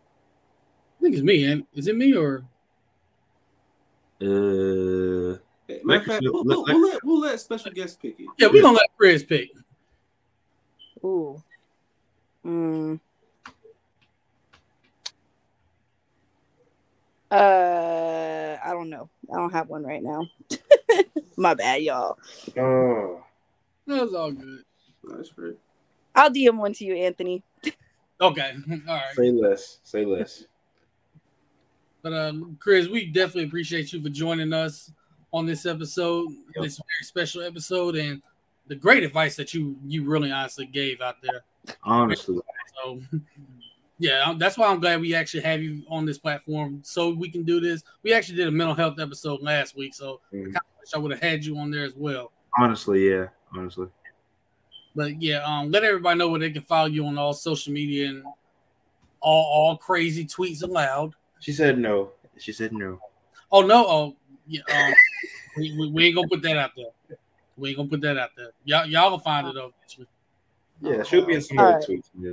I think it's me. And is it me or Uh, Hey, matter of fact, we'll, we'll, we'll, let, we'll let special guests pick it. Yeah, we're gonna let Chris pick. Ooh. Mm. Uh, I don't know. I don't have one right now. My bad, y'all. Oh, That was all good. That's great. I'll D M one to you, Anthony. Okay, all right. say less. Say less. But um, Chris, we definitely appreciate you for joining us on this episode, Yep. this very special episode, and the great advice that you you really honestly gave out there. Honestly, So, yeah, that's why I'm glad we actually have you on this platform so we can do this. We actually did a mental health episode last week, so Mhm. I kind of wish I would have had you on there as well. honestly, yeah, honestly. But yeah, um, let everybody know where they can follow you on all social media and all all crazy tweets allowed. She said no. She said no. Oh no, oh yeah, um, we, we, we ain't gonna put that out there. We ain't gonna put that out there. Y'all y'all will find it though. Yeah, she'll be in some All other right. tweets. Yeah.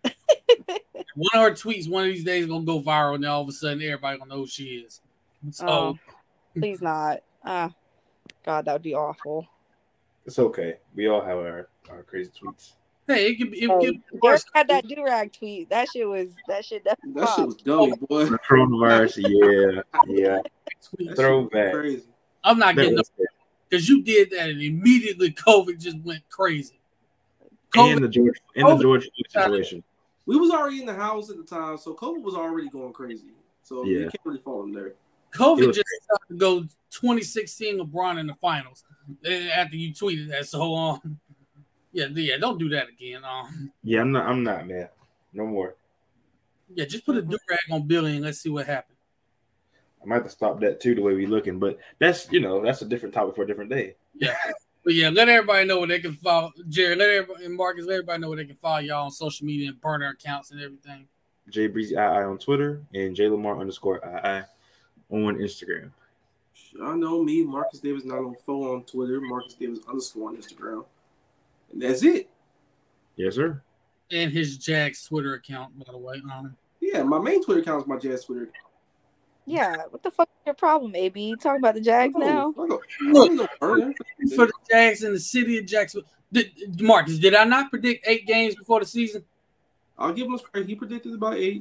One of her tweets one of these days gonna go viral, and then all of a sudden everybody gonna know who she is. So Oh, please not. Ah, God, that would be awful. It's okay. We all have our, our crazy tweets. hey, it could be it Hey, could be Derek worse. had that do-rag tweet. That shit was that shit definitely That shit was dummy, boy. The coronavirus, yeah, yeah. That shit was Throwback. crazy. I'm not That getting up was it. because you did that, and immediately COVID just went crazy. COVID, And the George and the George Floyd situation. We was already in the house at the time, so COVID was already going crazy. So Yeah. you can't really fault him there. COVID It was just started to go twenty sixteen LeBron in the finals eh, after you tweeted that. So um, yeah, yeah, don't do that again. Um, Yeah, I'm not. I'm not, man. No more. yeah, just put a do rag on Billy and let's see what happens. I might have to stop that too. The way we looking, but that's you know that's a different topic for a different day. Yeah, but yeah, let everybody know where they can follow Jerry. Let everybody and Marcus. Let everybody know where they can follow y'all on social media and burner accounts and everything. J Breezy I I on Twitter and J Lamar underscore I I on Instagram. I know me, Marcus Davis nine oh four on Twitter, Marcus Davis underscore on Instagram. And that's it. Yes, sir. And his Jags Twitter account, by the way. Um, Yeah, my main Twitter account is my Jazz Twitter account. Yeah, what the fuck is your problem, A B? Talking about the Jags now? I go, I Look, don't know, burner. for the Jags in the city of Jacksonville. Did, Marcus, did I not predict eight games before the season? I'll give him a credit. He predicted about eight.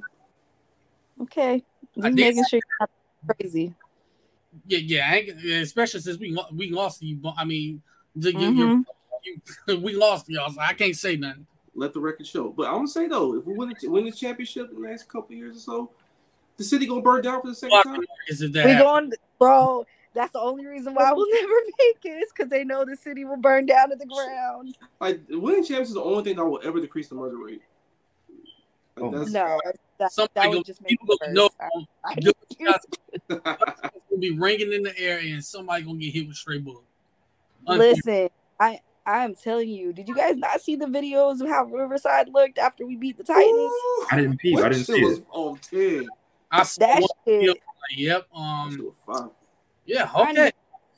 Okay, I just did making say- sure you're not crazy. Yeah, yeah, I ain't, especially since we lo- we lost you. I mean, the, you, Mhm. you, you, we lost y'all, so I can't say nothing. Let the record show. But I'm gonna say though, if we win the, win the championship in the next couple of years or so, the city gonna burn down for the second time. Is it that We happen? going, bro. That's the only reason why we'll never make it is because they know the city will burn down to the ground. Like winning champions is the only thing that will ever decrease the murder rate. Like, Oh my that's, No, that, Somebody that gonna, would just make people it gonna worse. know. I, I Good refuse. shots gonna be ringing in the air, and somebody gonna get hit with stray bullet. Listen, I I am telling you, did you guys not see the videos of how Riverside looked after we beat the Titans? I didn't peep. I What didn't shit see was it. on ten. I saw That one shit, video, like, yep. That shit Um. was fine. Yeah. I know. Okay.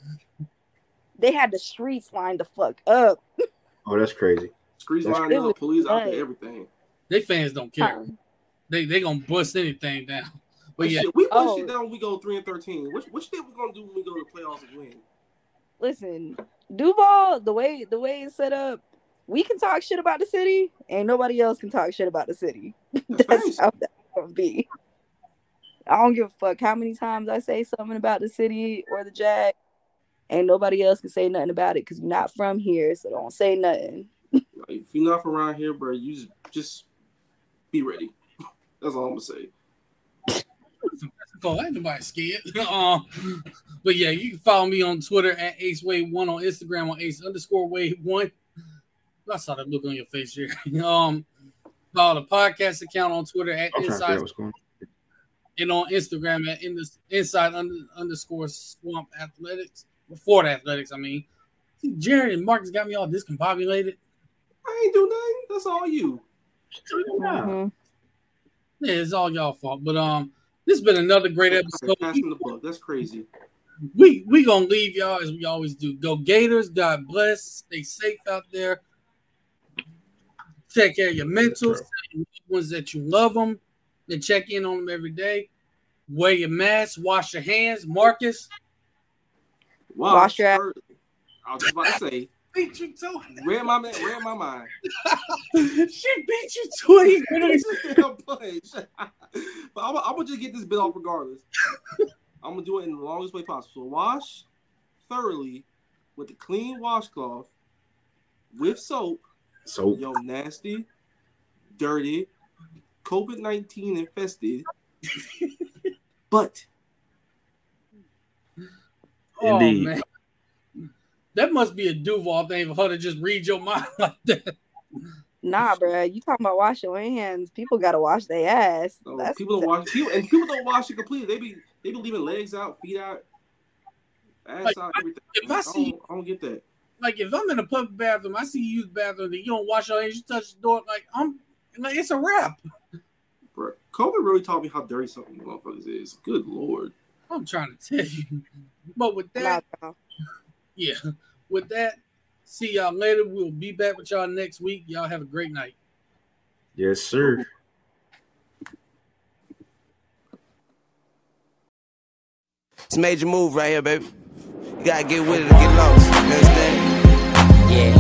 they had the streets lined the fuck up. Oh, that's crazy. Streets That's- lined It up, was police out nuts. there, everything. They fans don't care. Um, They they gonna bust anything down. But Like, yeah, shit, we put Oh. shit down when we go three and thirteen. Which which thing we gonna do when we go to the playoffs and win? listen, Duval, the way the way it's set up, we can talk shit about the city, and nobody else can talk shit about the city. That's That's nice. how that's gonna be. I don't give a fuck how many times I say something about the city or the Jag. Ain't nobody else can say nothing about it because you're not from here, so don't say nothing. Like, if you're not from around here, bro, you just, just be ready. That's all I'm gonna say. cool. Ain't nobody scared. um, but yeah, you can follow me on Twitter at Ace Wave One, on Instagram on Ace underscore Wave One. I saw that look on your face here. um, follow the podcast account on Twitter at I'm trying to figure Inside out what's going on. and on Instagram at in Inside under, underscore Swamp Athletics. Ford Athletics, I mean. See, Jared and Marcus got me all discombobulated. I ain't do nothing. That's all you. Mhm. Yeah, it's all y'all fault. But um, this has been another great episode. Passing the buck. That's crazy. We we gonna leave y'all as we always do. Go Gators. God bless. Stay safe out there. Take care of your mentals. Tell your loved ones that you love them. And check in on them every day. Wear your mask. Wash your hands. Marcus. Wash, Wash your ass. thoroughly. I was just about to say. Beat you to it. Read my man, read my mind. She beat you to it. But I'm, I'm gonna just get this bit off regardless. I'm gonna do it in the longest way possible. So wash thoroughly with a clean washcloth with soap. Soap. Yo, nasty, dirty, COVID nineteen infested, but Indeed. Oh, man. That must be a Duval thing for her to just read your mind like that. Nah, bro. You talking about wash your hands? People gotta wash their ass. So That's people don't wash people, and people don't wash it completely. They be they be leaving legs out, feet out, ass Like, out, everything. if I I see- don't, I don't get that. Like if I'm in a public bathroom, I see you use the bathroom, and you don't wash your hands, you touch the door, like I'm like it's a wrap. Bro, COVID really taught me how dirty some of you motherfuckers is. Good lord. I'm trying to tell you. But with that, nah, yeah, with that, see y'all later. We'll be back with y'all next week. Y'all have a great night. Yes, sir. It's a major move right here, baby. You gotta get with it or get lost. You understand? Yeah.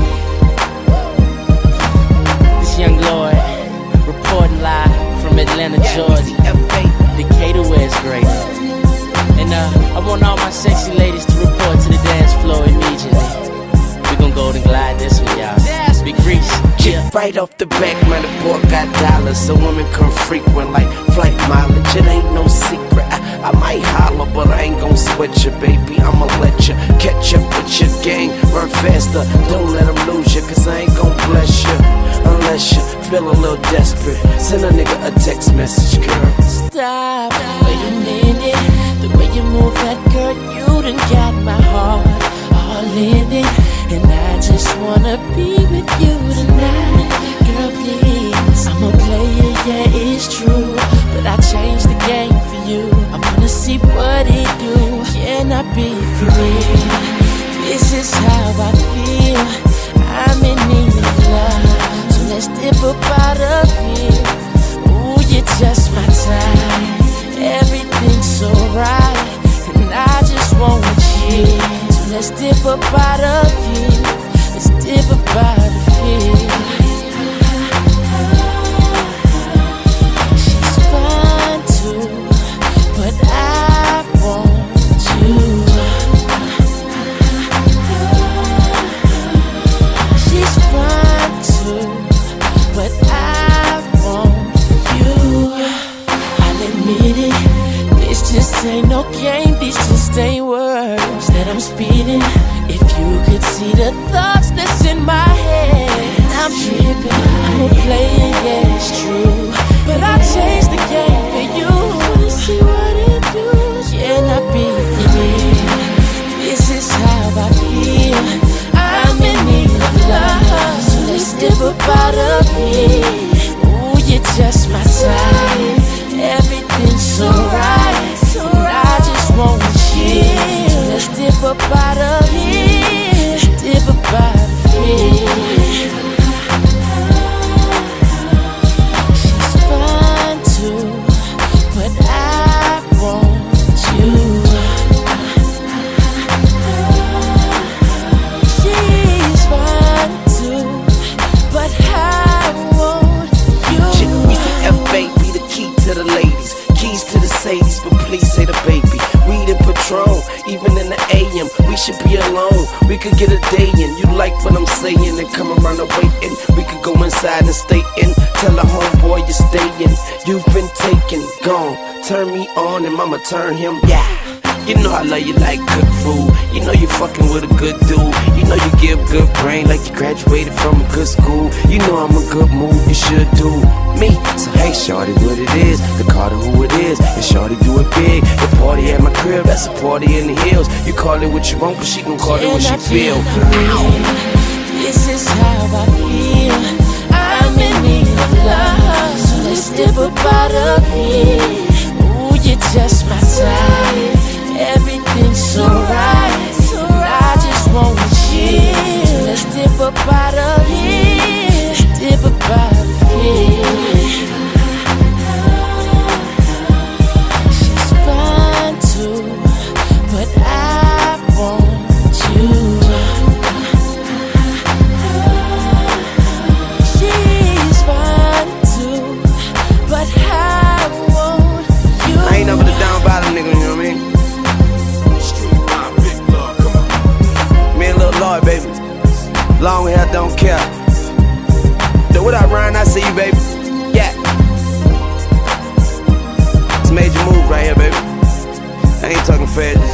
This young lord reporting live from Atlanta, Georgia, Decatur, where it's great. And uh, I want all my sexy ladies to report to the dance floor immediately. We gon' golden glide this one, y'all. Big Reese. Yeah. Right off the back, man, the boy got dollars, so women come frequent like flight mileage. It ain't no secret. I, I might holler, but I ain't gon' sweat you, baby. I'ma let you catch up with your gang. Run faster, don't let them lose you, cause I ain't gon' bless you unless you feel a little desperate. Send a nigga a text message, girl. Stop, wait a minute. The way you move that girl, you done got my heart all in it. And I just wanna be with you tonight. Girl, please, I'm a player, yeah, it's true, but I changed the game for you. I wanna see what it do. Can I be free? This is how I feel. I'm in need of love, so let's dip up out of here. Ooh, you're just my type. Everything's so right, and I just want you. So let's dip up out of here. Let's dip up out of here. She's fine too, but I want you. She's fine too, but I want you. I'll admit it, this just ain't no game, these just ain't words that I'm speeding. If you could see the thoughts that's in my head, I'm tripping, I'm a player, yeah, it's true, but I changed the game for you. Wanna see what it do? Can I be free? This is how I feel. I'm in need of love, so let's dip up out of here. Ooh, you're just my type. Everything's so right, so I just want you. So let's dip up out of here. Let's dip up out of here. She's fine too, but I want you. She's fine too, but I want you. We see F, baby, the key to the ladies. Keys to the Sadies, but please say the baby. Weed and Patron, even in the A M, we should be alone. We could get a day in. You like what I'm saying and come around and waiting. We could go inside and stay in. Tell a homeboy you're staying. You've been taken, gone. Turn me on and mama turn him. Yeah. You know I love you like good food. You know you fucking with a good dude. You know you give good brain like you graduated from a good school. You know I'm a good move, you should do me. So hey shorty, what it is, the Carter who it is, and shorty do it big. The party at my crib, that's a party in the hills. You call it what you want, but she gon' call it what she feel. This is how I feel. I'm in need of love, so let's dip up out of here. Ooh, you're just my type. Everything's so right, so I just want you. So let's dip up out of here. Let's dip up out of here. She's fine too, but I want to you, baby. Yeah. It's a major move right here, baby. I ain't talking fast.